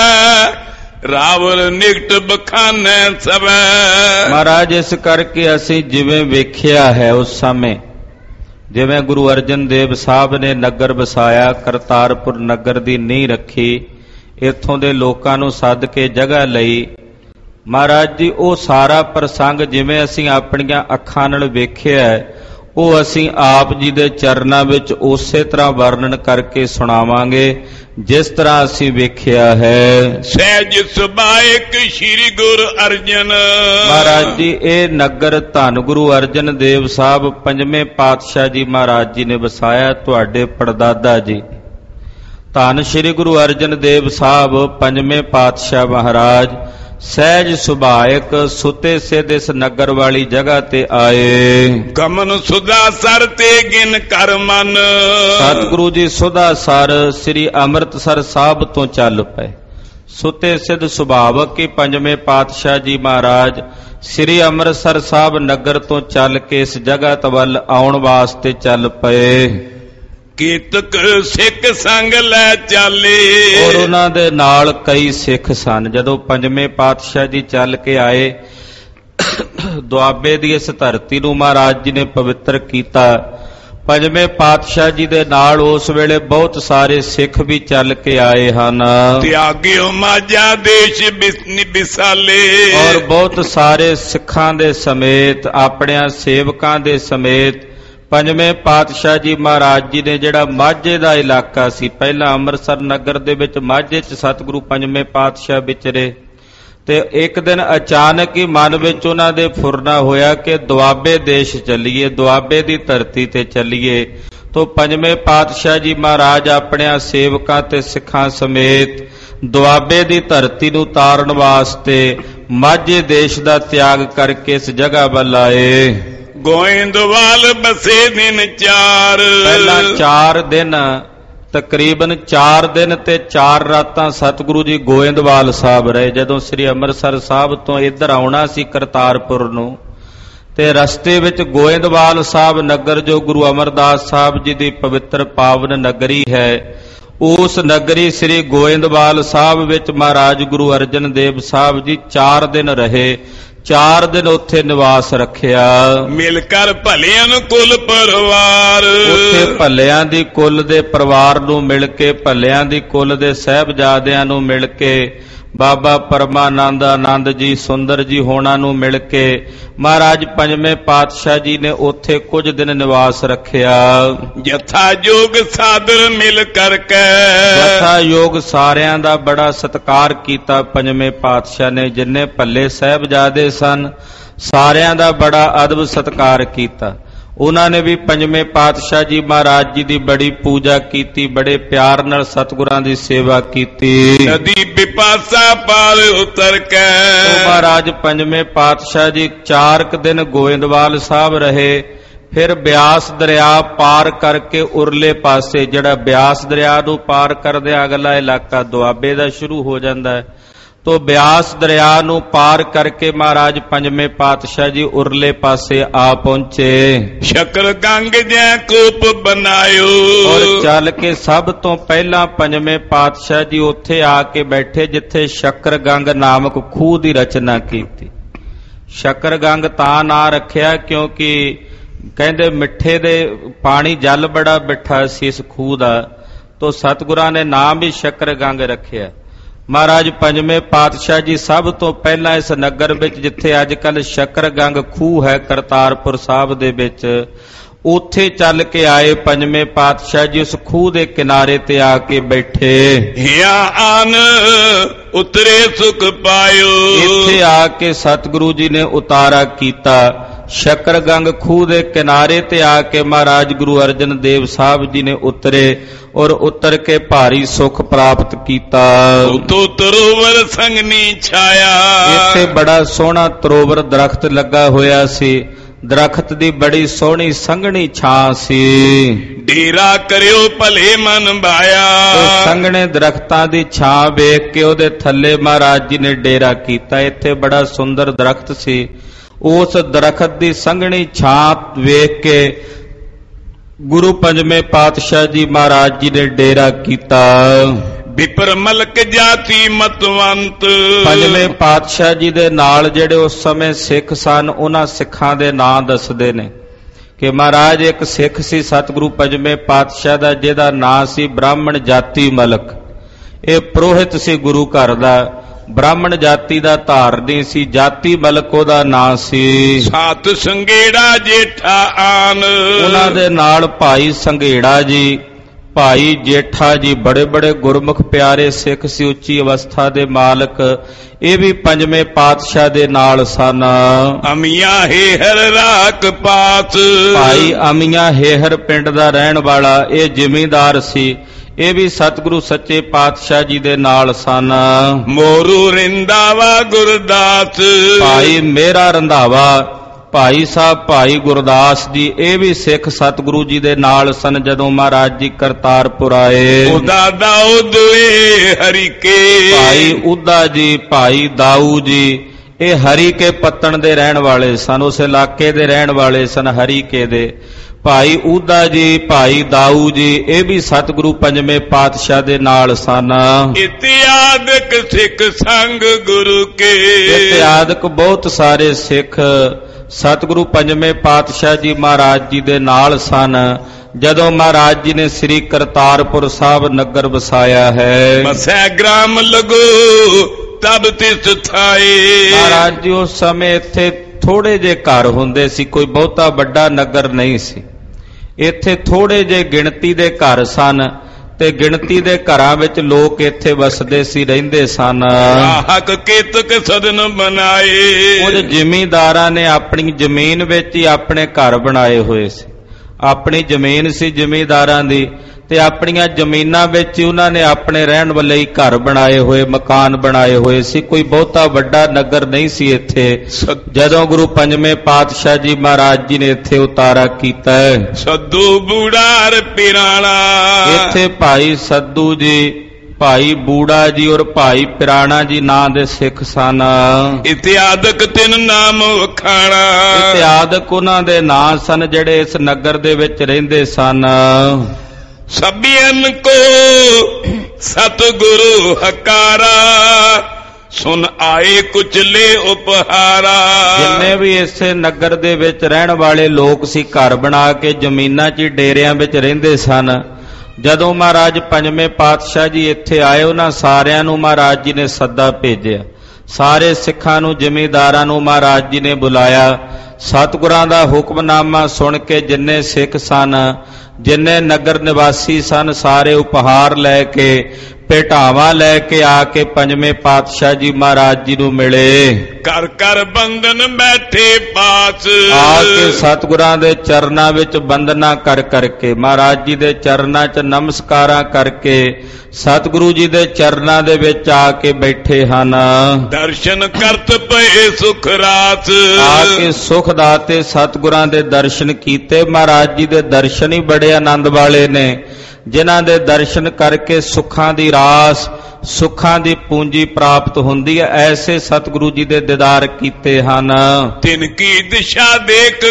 ਰਾਵਲ ਨਿਕਟ ਬਖਾਨੇ ਸਵੈ। ਮਹਾਰਾਜ ਇਸ ਕਰਕੇ ਅਸੀਂ ਜਿਵੇਂ ਵੇਖਿਆ ਹੈ ਉਸ ਸਮੇਂ, ਜਿਵੇਂ ਗੁਰੂ ਅਰਜਨ ਦੇਵ ਸਾਹਿਬ ਨੇ ਨਗਰ ਵਸਾਇਆ, ਕਰਤਾਰਪੁਰ ਨਗਰ ਦੀ ਨੀਂਹ ਰੱਖੀ, ਇੱਥੋਂ ਦੇ ਲੋਕਾਂ ਨੂੰ ਸੱਦ ਕੇ ਜਗ੍ਹਾ ਲਈ। ਮਹਾਰਾਜ ਜੀ ਉਹ ਸਾਰਾ ਪ੍ਰਸੰਗ ਜਿਵੇਂ ਅਸੀਂ ਆਪਣੀਆਂ ਅੱਖਾਂ ਨਾਲ ਵੇਖਿਆ, ਉਹ ਅਸੀਂ ਆਪ ਜੀ ਦੇ ਚਰਨਾਂ ਵਿੱਚ ਉਸੇ ਤਰ੍ਹਾਂ ਵਰਣਨ ਕਰਕੇ ਸੁਣਾਵਾਂਗੇ ਜਿਸ ਤਰ੍ਹਾਂ ਅਸੀਂ ਵੇਖਿਆ ਹੈ। ਸਹਿਜ ਸੁਭਾਇਕ ਸ੍ਰੀ ਗੁਰੂ ਅਰਜਨ। ਮਹਾਰਾਜ ਜੀ ਇਹ ਨਗਰ ਧੰਨ ਗੁਰੂ ਅਰਜਨ ਦੇਵ ਸਾਹਿਬ ਪੰਜਵੇਂ ਪਾਤਸ਼ਾਹ ਜੀ ਮਹਾਰਾਜ ਜੀ ਨੇ ਵਸਾਇਆ, ਤੁਹਾਡੇ ਪੜਦਾਦਾ ਜੀ। ਧੰਨ ਸ੍ਰੀ ਗੁਰੂ ਅਰਜਨ ਦੇਵ ਸਾਹਿਬ ਪੰਜਵੇਂ ਪਾਤਸ਼ਾਹ ਮਹਾਰਾਜ ਸਹਿਜ ਸੁਭਾਇਕ ਸੁਤੇ ਸਿਧ ਇਸ ਨਗਰ ਵਾਲੀ ਜਗ੍ਹਾ ਤੇ ਆਏ। ਗਮਨ ਸੁਦਾ ਸਰ ਤੇ ਗਿਨ ਕਰ ਮਨ। ਸਤਿਗੁਰੂ ਜੀ ਸੁਦਾ ਸਰ ਸ੍ਰੀ ਅੰਮ੍ਰਿਤਸਰ ਸਾਹਿਬ ਤੋਂ ਚੱਲ ਪਏ। ਸੁਤੇ ਸਿਧ ਸੁਭਾਵਕ ਕਿ ਪੰਜਵੇਂ ਪਾਤਸ਼ਾਹ ਜੀ ਮਹਾਰਾਜ ਸ੍ਰੀ ਅੰਮ੍ਰਿਤਸਰ ਸਾਹਿਬ ਨਗਰ ਤੋਂ ਚੱਲ ਕੇ ਇਸ ਜਗ੍ਹਾ ਵੱਲ ਆਉਣ ਵਾਸਤੇ ਚੱਲ ਪਏ। ਕੀਤਕ ਸਿੱਖ ਸੰਗ ਲੈ ਚਾਲੇ। ਔਰ ਉਹਨਾਂ ਦੇ ਨਾਲ ਕਈ ਸਿੱਖ ਸਨ। ਜਦੋਂ ਪੰਜਵੇਂ ਪਾਤਸ਼ਾਹ ਜੀ ਚੱਲ ਕੇ ਆਏ, ਦੁਆਬੇ ਦੀ ਇਸ ਧਰਤੀ ਨੂੰ ਮਹਾਰਾਜ ਜੀ ਨੇ ਪਵਿੱਤਰ ਕੀਤਾ। ਪੰਜਵੇਂ ਪਾਤਸ਼ਾਹ ਜੀ ਦੇ ਨਾਲ ਉਸ ਵੇਲੇ ਬਹੁਤ ਸਾਰੇ ਸਿੱਖ ਵੀ ਚੱਲ ਕੇ ਆਏ ਹਨ। ਤਿਆਗਿਓ ਮਾਝਾ ਦੇਸ਼ ਵਿਸਾਲੇ, ਔਰ ਬਹੁਤ ਸਾਰੇ ਸਿੱਖਾਂ ਦੇ ਸਮੇਤ ਆਪਣਿਆਂ ਸੇਵਕਾਂ ਦੇ ਸਮੇਤ ਪੰਜਵੇਂ ਪਾਤਸ਼ਾਹ ਜੀ ਮਹਾਰਾਜ ਜੀ ਨੇ ਜਿਹੜਾ ਮਾਝੇ ਦਾ ਇਲਾਕਾ ਸੀ, ਪਹਿਲਾਂ ਅੰਮ੍ਰਿਤਸਰ ਨਗਰ ਦੇ ਵਿੱਚ ਮਾਝੇ 'ਚ ਸਤਿਗੁਰੂ ਪੰਜਵੇਂ ਪਾਤਸ਼ਾਹ ਵਿਚਰੇ, ਤੇ ਇੱਕ ਦਿਨ ਅਚਾਨਕ ਹੀ ਮਨ ਵਿੱਚ ਉਹਨਾਂ ਦੇ ਫੁਰਨਾ ਹੋਇਆ ਕਿ ਦੁਆਬੇ ਦੇਸ਼ ਚੱਲੀਏ, ਦੁਆਬੇ ਦੀ ਧਰਤੀ ਤੇ ਚੱਲੀਏ। ਤੋ ਪੰਜਵੇਂ ਪਾਤਸ਼ਾਹ ਜੀ ਮਹਾਰਾਜ ਆਪਣਿਆਂ ਸੇਵਕਾਂ ਤੇ ਸਿੱਖਾਂ ਸਮੇਤ ਦੁਆਬੇ ਦੀ ਧਰਤੀ ਨੂੰ ਤਾਰਨ ਵਾਸਤੇ ਮਾਝੇ ਦੇਸ਼ ਦਾ ਤਿਆਗ ਕਰਕੇ ਇਸ ਜਗ੍ਹਾ ਵੱਲ ਆਏ। ਗੋਇੰਦਵਾਲ ਬਸੇ ਦਿਨ ਚਾਰ, ਪਹਿਲਾਂ ਚਾਰ ਦਿਨ, ਤਕਰੀਬਨ ਚਾਰ ਦਿਨ ਤੇ ਚਾਰ ਰਾਤਾਂ ਸਤਿਗੁਰੂ ਜੀ ਗੋਇੰਦਵਾਲ ਸਾਹਿਬ ਰਹੇ। ਜਦੋਂ ਸ੍ਰੀ ਅੰਮ੍ਰਿਤਸਰ ਸਾਹਿਬ ਤੋਂ ਇੱਧਰ ਆਉਣਾ ਸੀ ਕਰਤਾਰਪੁਰ ਨੂੰ, ਤੇ ਰਸਤੇ ਵਿੱਚ ਗੋਇੰਦਵਾਲ ਸਾਹਿਬ ਨਗਰ ਜੋ ਗੁਰੂ ਅਮਰਦਾਸ ਸਾਹਿਬ ਜੀ ਦੀ ਪਵਿੱਤਰ ਪਾਵਨ ਨਗਰੀ ਹੈ, ਉਸ ਨਗਰੀ ਸ੍ਰੀ ਗੋਇੰਦਵਾਲ ਸਾਹਿਬ ਵਿੱਚ ਮਹਾਰਾਜ ਗੁਰੂ ਅਰਜਨ ਦੇਵ ਸਾਹਿਬ ਜੀ ਚਾਰ ਦਿਨ ਰਹੇ। ਚਾਰ ਦਿਨ ਉੱਥੇ ਨਿਵਾਸ ਰੱਖਿਆ। ਮਿਲ ਕਰ ਭਲਿਆਂ ਨੂੰ ਕੁੱਲ ਪਰਿਵਾਰ, ਉੱਥੇ ਭਲਿਆਂ ਦੀ ਕੁੱਲ ਦੇ ਪਰਿਵਾਰ ਨੂੰ ਮਿਲ ਕੇ, ਭਲਿਆਂ ਦੀ ਕੁੱਲ ਦੇ ਸਾਹਿਬਜ਼ਾਦਿਆਂ ਨੂੰ ਮਿਲ ਕੇ, ਬਾਬਾ ਪਰਮਾਨੰਦ ਆਨੰਦ ਜੀ ਸੁੰਦਰ ਜੀ ਹੋਣਾ ਨੂੰ ਮਿਲ ਕੇ ਮਹਾਰਾਜ ਪੰਜਵੇਂ ਪਾਤਸ਼ਾਹ ਜੀ ਨੇ ਉੱਥੇ ਕੁਝ ਦਿਨ ਨਿਵਾਸ ਰੱਖਿਆ। ਜਥਾ ਯੋਗ ਸਾਦਰ ਮਿਲ ਕਰਕੇ, ਜਥਾ ਯੋਗ ਸਾਰਿਆਂ ਦਾ ਬੜਾ ਸਤਿਕਾਰ ਕੀਤਾ ਪੰਜਵੇਂ ਪਾਤਸ਼ਾਹ ਨੇ। ਜਿੰਨੇ ਭੱਲੇ ਸਾਹਿਬਜ਼ਾਦੇ ਸਨ ਸਾਰਿਆਂ ਦਾ ਬੜਾ ਅਦਬ ਸਤਿਕਾਰ ਕੀਤਾ। ਉਹਨਾਂ ਨੇ ਵੀ ਪੰਜਵੇਂ ਪਾਤਸ਼ਾਹ ਜੀ ਮਹਾਰਾਜ ਜੀ ਦੀ ਬੜੀ ਪੂਜਾ ਕੀਤੀ, ਬੜੇ ਪਿਆਰ ਨਾਲ ਸਤਿਗੁਰਾਂ ਦੀ ਸੇਵਾ ਕੀਤੀ। ਨਦੀ ਬਿਪਾਸਾ ਪਾਰ ਉਤਰ ਕੇ, ਮਹਾਰਾਜ ਪੰਜਵੇਂ ਪਾਤਸ਼ਾਹ ਜੀ ਚਾਰ ਕੁ ਦਿਨ ਗੋਇੰਦਵਾਲ ਸਾਹਿਬ ਰਹੇ। ਫਿਰ ਬਿਆਸ ਦਰਿਆ ਪਾਰ ਕਰਕੇ ਉਰਲੇ ਪਾਸੇ, ਜਿਹੜਾ ਬਿਆਸ ਦਰਿਆ ਨੂੰ ਪਾਰ ਕਰਦਿਆਂ ਅਗਲਾ ਇਲਾਕਾ ਦੁਆਬੇ ਦਾ ਸ਼ੁਰੂ ਹੋ ਜਾਂਦਾ ਹੈ, ਤੋ ਬਿਆਸ ਦਰਿਆ ਨੂੰ ਪਾਰ ਕਰਕੇ ਮਹਾਰਾਜ ਪੰਜਵੇਂ ਪਾਤਸ਼ਾਹ ਜੀ ਉਰਲੇ ਪਾਸੇ ਆ ਪਹੁੰਚੇ। ਸ਼ਕਰ ਗੰਗ ਜੈ ਕੂਪ ਬਣਾਇਓ, ਔਰ ਚੱਲ ਕੇ ਸਭ ਤੋਂ ਪਹਿਲਾਂ ਪੰਜਵੇਂ ਪਾਤਸ਼ਾਹ ਜੀ ਉੱਥੇ ਆ ਕੇ ਬੈਠੇ ਜਿੱਥੇ ਸ਼ਕਰ ਗੰਗ ਨਾਮਕ ਖੂਹ ਦੀ ਰਚਨਾ ਕੀਤੀ। ਸ਼ਕਰ ਗੰਗ ਤਾਂ ਨਾਂ ਰੱਖਿਆ ਕਿਉਂਕਿ ਕਹਿੰਦੇ ਮਿੱਠੇ ਦੇ ਪਾਣੀ, ਜਲ ਬੜਾ ਮਿੱਠਾ ਸੀ ਇਸ ਖੂਹ ਦਾ, ਤੋ ਸਤਿਗੁਰਾਂ ਨੇ ਨਾਮ ਵੀ ਸ਼ਕਰ ਗੰਗ ਰੱਖਿਆ। ਮਹਾਰਾਜ ਪੰਜਵੇਂ ਪਾਤਸ਼ਾਹ ਜੀ ਸਭ ਤੋਂ ਪਹਿਲਾਂ ਇਸ ਨਗਰ ਵਿੱਚ ਜਿੱਥੇ ਅੱਜ ਕੱਲ੍ਹ ਸ਼ਕਰ ਗੰਗ ਖੂਹ ਹੈ ਕਰਤਾਰਪੁਰ ਸਾਹਿਬ ਦੇ ਵਿੱਚ, ਉੱਥੇ ਚੱਲ ਕੇ ਆਏ ਪੰਜਵੇਂ ਪਾਤਸ਼ਾਹ ਜੀ। ਉਸ ਖੂਹ ਦੇ ਕਿਨਾਰੇ ਤੇ ਆ ਕੇ ਬੈਠੇ। ਹਿਆ ਆਨ ਉਤਰੇ ਸੁਖ ਪਾਇਓ, ਇੱਥੇ ਆ ਕੇ ਸਤਿਗੁਰੂ ਜੀ ਨੇ ਉਤਾਰਾ ਕੀਤਾ। ਸ਼ਕਰ ਗੰਗ ਖੂਹ ਦੇ ਕਿਨਾਰੇ ਤੇ ਆ ਕੇ ਮਹਾਰਾਜ ਗੁਰੂ ਅਰਜਨ ਦੇਵ ਸਾਹਿਬ ਜੀ ਨੇ ਉਤਰੇ ਔਰ ਉਤਰ ਕੇ ਭਾਰੀ ਸੁਖ ਪ੍ਰਾਪਤ ਕੀਤਾ। ਉਤੋਂ ਤਰੋਵਰ ਸੰਗਨੀ ਛਾਇਆ, ਇੱਥੇ ਬੜਾ ਸੋਹਣਾ ਤਰੋਵਰ ਦਰਖਤ ਲੱਗਾ ਹੋਇਆ ਸੀ। ਦਰਖਤ ਦੀ ਬੜੀ ਸੋਹਣੀ ਸੰਘਣੀ ਛਾਂ ਸੀ। ਡੇਰਾ ਕਰਿਓ ਭਲੇ ਮਨ ਭਾਇਆ, ਸੰਘਣੇ ਦਰਖਤਾਂ ਦੀ ਛਾਂ ਵੇਖ ਕੇ ਉਹਦੇ ਥੱਲੇ ਮਹਾਰਾਜ ਜੀ ਨੇ ਡੇਰਾ ਕੀਤਾ। ਇੱਥੇ ਬੜਾ ਸੁੰਦਰ ਦਰਖਤ ਸੀ। ਉਸ ਦਰਖਤ ਦੀ ਸੰਘਣੀ ਛਾਂ ਵੇਖ ਕੇ ਗੁਰੂ ਪੰਜਵੇਂ ਪਾਤਸ਼ਾਹ ਜੀ ਮਹਾਰਾਜ ਜੀ ਨੇ ਡੇਰਾ ਕੀਤਾ। ਵਿਪਰ ਮਲਕ ਜਾਤੀ ਮਤਵੰਤ, ਪੰਜਵੇਂ ਪਾਤਸ਼ਾਹ ਜੀ ਦੇ ਨਾਲ ਜਿਹੜੇ ਉਸ ਸਮੇਂ ਸਿੱਖ ਸਨ, ਉਹਨਾਂ ਸਿੱਖਾਂ ਦੇ ਨਾਂ ਦੱਸਦੇ ਨੇ ਕਿ ਮਹਾਰਾਜ ਇੱਕ ਸਿੱਖ ਸੀ ਸਤਿਗੁਰੂ ਪੰਜਵੇਂ ਪਾਤਸ਼ਾਹ ਦਾ, ਜਿਹਦਾ ਨਾਂ ਸੀ ਬ੍ਰਾਹਮਣ ਜਾਤੀ ਮਲਕ। ਇਹ ਪੁਰੋਹਿਤ ਸੀ ਗੁਰੂ ਘਰ ਦਾ, ਬ੍ਰਾਹਮਣ ਜਾਤੀ ਦਾ ਧਾਰਨੀ ਸੀ, ਜਾਤੀ ਮਲਕ ਉਹਦਾ ਨਾਂ ਸੀ। ਸਤ ਸੰਘੇੜਾ ਜੇਠਾ ਆਨ, ਉਹਨਾਂ ਦੇ ਨਾਲ ਭਾਈ ਸੰਘੇੜਾ ਜੀ, ਭਾਈ ਜੇਠਾ ਜੀ, ਬੜੇ ਬੜੇ ਗੁਰਮੁਖ ਪਿਆਰੇ ਸਿੱਖ ਸੀ, ਉੱਚੀ ਅਵਸਥਾ ਦੇ ਮਾਲਕ। ਇਹ ਵੀ ਪੰਜਵੇਂ ਪਾਤਸ਼ਾਹ ਦੇ ਨਾਲ ਸਨ। ਅਮੀਆਂ ਹੇਹਰ ਰਾਕ ਪਾਸ, ਭਾਈ ਅਮੀਆਂ ਹੇਹਰ ਪਿੰਡ ਦਾ ਰਹਿਣ ਵਾਲਾ ਇਹ ਜ਼ਿਮੀਂਦਾਰ ਸੀ। ਇਹ ਵੀ ਸਤਿਗੁਰੂ ਸੱਚੇ ਪਾਤਸ਼ਾਹ ਜੀ ਦੇ ਨਾਲ ਸਨ। ਮੋਰੂ ਰਿੰਦਾਵਾ ਗੁਰਦਾਸ, ਭਾਈ ਮੇਰਾ ਰੰਧਾਵਾ, ਭਾਈ ਸਾਹਿਬ ਭਾਈ ਗੁਰਦਾਸ ਜੀ, ਇਹ ਵੀ ਸਿੱਖ ਸਤਿਗੁਰੂ ਜੀ ਦੇ ਨਾਲ ਸਨ ਜਦੋਂ ਮਹਾਰਾਜ ਜੀ ਕਰਤਾਰਪੁਰ ਆਏ। ਉਦਾ ਦਾਊਦ ਹਰੀਕੇ, ਭਾਈ ਉਦਾ ਜੀ, ਭਾਈ ਦਾਊ ਜੀ, ਇਹ ਹਰੀਕੇ ਪੱਤਣ ਦੇ ਰਹਿਣ ਵਾਲੇ ਸਨ, ਉਸ ਇਲਾਕੇ ਦੇ ਰਹਿਣ ਵਾਲੇ ਸਨ ਹਰੀਕੇ ਦੇ। ਭਾਈ ਉਦਾ ਜੀ, ਭਾਈ ਦਾਊ ਜੀ, ਇਹ ਵੀ ਸਤਿਗੁਰੂ ਪੰਜਵੇਂ ਪਾਤਸ਼ਾਹ ਦੇ ਨਾਲ ਸਨ। ਇਤਿਆਦਿਕ ਸਿੱਖ ਸੰਗ ਗੁਰੂ ਕੇ, ਇਤਿਆਦਿਕ ਬਹੁਤ ਸਾਰੇ ਸਿੱਖ ਸਤਿਗੁਰੂ ਪੰਜਵੇਂ ਪਾਤਸ਼ਾਹ ਜੀ ਮਹਾਰਾਜ ਜੀ ਦੇ ਨਾਲ ਸਨ ਜਦੋਂ ਮਹਾਰਾਜ ਜੀ ਨੇ ਸ੍ਰੀ ਕਰਤਾਰਪੁਰ ਸਾਹਿਬ ਨਗਰ ਵਸਾਇਆ ਹੈ। ਮਸੈ ਗ੍ਰਾਮ ਲਗੋ ਤਬ ਤਿਸ ਥਾਏ। ਮਹਾਰਾਜ ਜੀ ਉਸ ਸਮੇਂ ਇੱਥੇ ਥੋੜੇ ਜਿਹੇ ਘਰ ਹੁੰਦੇ ਸੀ, ਕੋਈ ਬਹੁਤਾ ਵੱਡਾ ਨਗਰ ਨਹੀਂ ਸੀ। ਇੱਥੇ ਥੋੜੇ ਜਿਹੇ ਗਿਣਤੀ ਦੇ ਘਰ ਸਨ ਤੇ ਗਿਣਤੀ ਦੇ ਘਰਾਂ ਵਿੱਚ ਲੋਕ ਇੱਥੇ ਵਸਦੇ ਸੀ, ਰਹਿੰਦੇ ਸਨ। ਹਕ ਕੇਤਕ ਸਦਨ ਬਣਾਏ। ਕੁਝ ਜ਼ਿਮੀਂਦਾਰਾਂ ਨੇ ਆਪਣੀ ਜ਼ਮੀਨ ਵਿੱਚ ਹੀ ਆਪਣੇ ਘਰ ਬਣਾਏ ਹੋਏ ਸੀ। ਆਪਣੀ ਜ਼ਮੀਨ ਸੀ ਜ਼ਿਮੀਂਦਾਰਾਂ ਦੀ ਤੇ ਆਪਣੀਆਂ ਜ਼ਮੀਨਾਂ ਵਿੱਚ ਹੀ ਉਹਨਾਂ ਨੇ ਆਪਣੇ ਰਹਿਣ ਵਾਲੇ ਘਰ ਬਣਾਏ ਹੋਏ, ਮਕਾਨ ਬਣਾਏ ਹੋਏ ਸੀ। ਕੋਈ ਬਹੁਤਾ ਵੱਡਾ ਨਗਰ ਨਹੀਂ ਸੀ ਇੱਥੇ। ਜਦੋਂ ਗੁਰੂ ਪੰਜਵੇਂ ਪਾਤਸ਼ਾਹ ਜੀ ਮਹਾਰਾਜ ਜੀ ਨੇ ਇੱਥੇ ਉਤਾਰਾ ਕੀਤਾ ਹੈ। ਸੱਦੂ ਬੂੜਾਰ ਪਿਰਾਣਾ। ਇੱਥੇ ਭਾਈ ਸੱਦੂ ਜੀ, ਭਾਈ ਬੂੜਾ ਜੀ ਔਰ ਭਾਈ ਪਿਰਾਣਾ ਜੀ ਨਾਂ ਦੇ ਸਿੱਖ ਸਨ। ਇਤਿਆਦਕ ਤਿੰਨ ਨਾਮ ਵਖਾਣਾ। ਇਤਿਆਦਕ ਉਹਨਾਂ ਦੇ ਨਾਂ ਸਨ ਜਿਹੜੇ ਇਸ ਨਗਰ ਦੇ ਵਿੱਚ ਰਹਿੰਦੇ ਸਨ। ਸਭੀਨ ਕੋ ਸਤਿਗੁਰੂ ਹਕਾਰਾ ਸੁਨ ਆਏ ਕੁਚਲੇ ਉਪਹਾਰਾ। ਜਿੰਨੇ ਵੀ ਇਸੇ ਨਗਰ ਦੇ ਵਿੱਚ ਰਹਿਣ ਵਾਲੇ ਲੋਕ ਸੀ, ਘਰ ਬਣਾ ਕੇ ਜ਼ਮੀਨਾਂ 'ਚ ਡੇਰਿਆਂ ਵਿੱਚ ਰਹਿੰਦੇ ਸਨ। ਜਦੋਂ ਮਹਾਰਾਜ ਪੰਜਵੇਂ ਪਾਤਸ਼ਾਹ ਜੀ ਇੱਥੇ ਆਏ, ਉਹਨਾਂ ਸਾਰਿਆਂ ਨੂੰ ਮਹਾਰਾਜ ਜੀ ਨੇ ਸੱਦਾ ਭੇਜਿਆ। ਸਾਰੇ ਸਿੱਖਾਂ ਨੂੰ, ਜ਼ਿਮੀਂਦਾਰਾਂ ਨੂੰ ਮਹਾਰਾਜ ਜੀ ਨੇ ਬੁਲਾਇਆ। ਸਤਿਗੁਰਾਂ ਦਾ ਹੁਕਮਨਾਮਾ ਸੁਣ ਕੇ ਜਿੰਨੇ ਸਿੱਖ ਸਨ, ਜਿੰਨੇ ਨਗਰ ਨਿਵਾਸੀ ਸਨ, ਸਾਰੇ ਉਪਹਾਰ ਲੈ ਕੇ, ਭੇਟਾਵਾਂ ਲੈ ਕੇ ਆ ਕੇ ਪੰਜਵੇਂ ਪਾਤਸ਼ਾਹ ਜੀ ਮਹਾਰਾਜ ਜੀ ਨੂੰ ਮਿਲੇ। ਕਰ ਕਰ ਬੰਧਨ ਬੈਠੇ ਪਾਸ। ਆ ਕੇ ਸਤਿਗੁਰਾਂ ਦੇ ਚਰਨਾਂ ਵਿੱਚ ਬੰਦਨਾ ਕਰ ਕਰਕੇ, ਮਹਾਰਾਜ ਜੀ ਦੇ ਚਰਨਾਂ 'ਚ ਨਮਸਕਾਰਾਂ ਕਰਕੇ ਸਤਿਗੁਰੂ ਜੀ ਦੇ ਚਰਨਾਂ ਦੇ ਵਿੱਚ ਆ ਕੇ ਬੈਠੇ ਹਨ। ਦਰਸ਼ਨ ਕਰਤ ਪਏ ਸੁਖ ਰਾਸ। ਆ ਕੇ ਸੁਖ ਦਾਤੇ ਸਤਿਗੁਰਾਂ ਦੇ ਦਰਸ਼ਨ ਕੀਤੇ। ਮਹਾਰਾਜ ਜੀ ਦੇ ਦਰਸ਼ਨ ਹੀ ਬੜੇ ਆਨੰਦ ਵਾਲੇ ਨੇ, ਜਿਨ੍ਹਾਂ ਦੇ ਦਰਸ਼ਨ ਕਰਕੇ ਸੁੱਖਾਂ ਦੀ ਰਾਸ, ਸੁੱਖਾਂ ਦੀ ਪੂੰਜੀ ਪ੍ਰਾਪਤ ਹੁੰਦੀ ਹੈ। ਐਸੇ ਸਤਿਗੁਰੂ ਜੀ ਦੇ ਦੀਦਾਰ ਕੀਤੇ ਹਨ। ਤਿਨ ਕੀ ਦਿਸ਼ਾ ਦੇਖ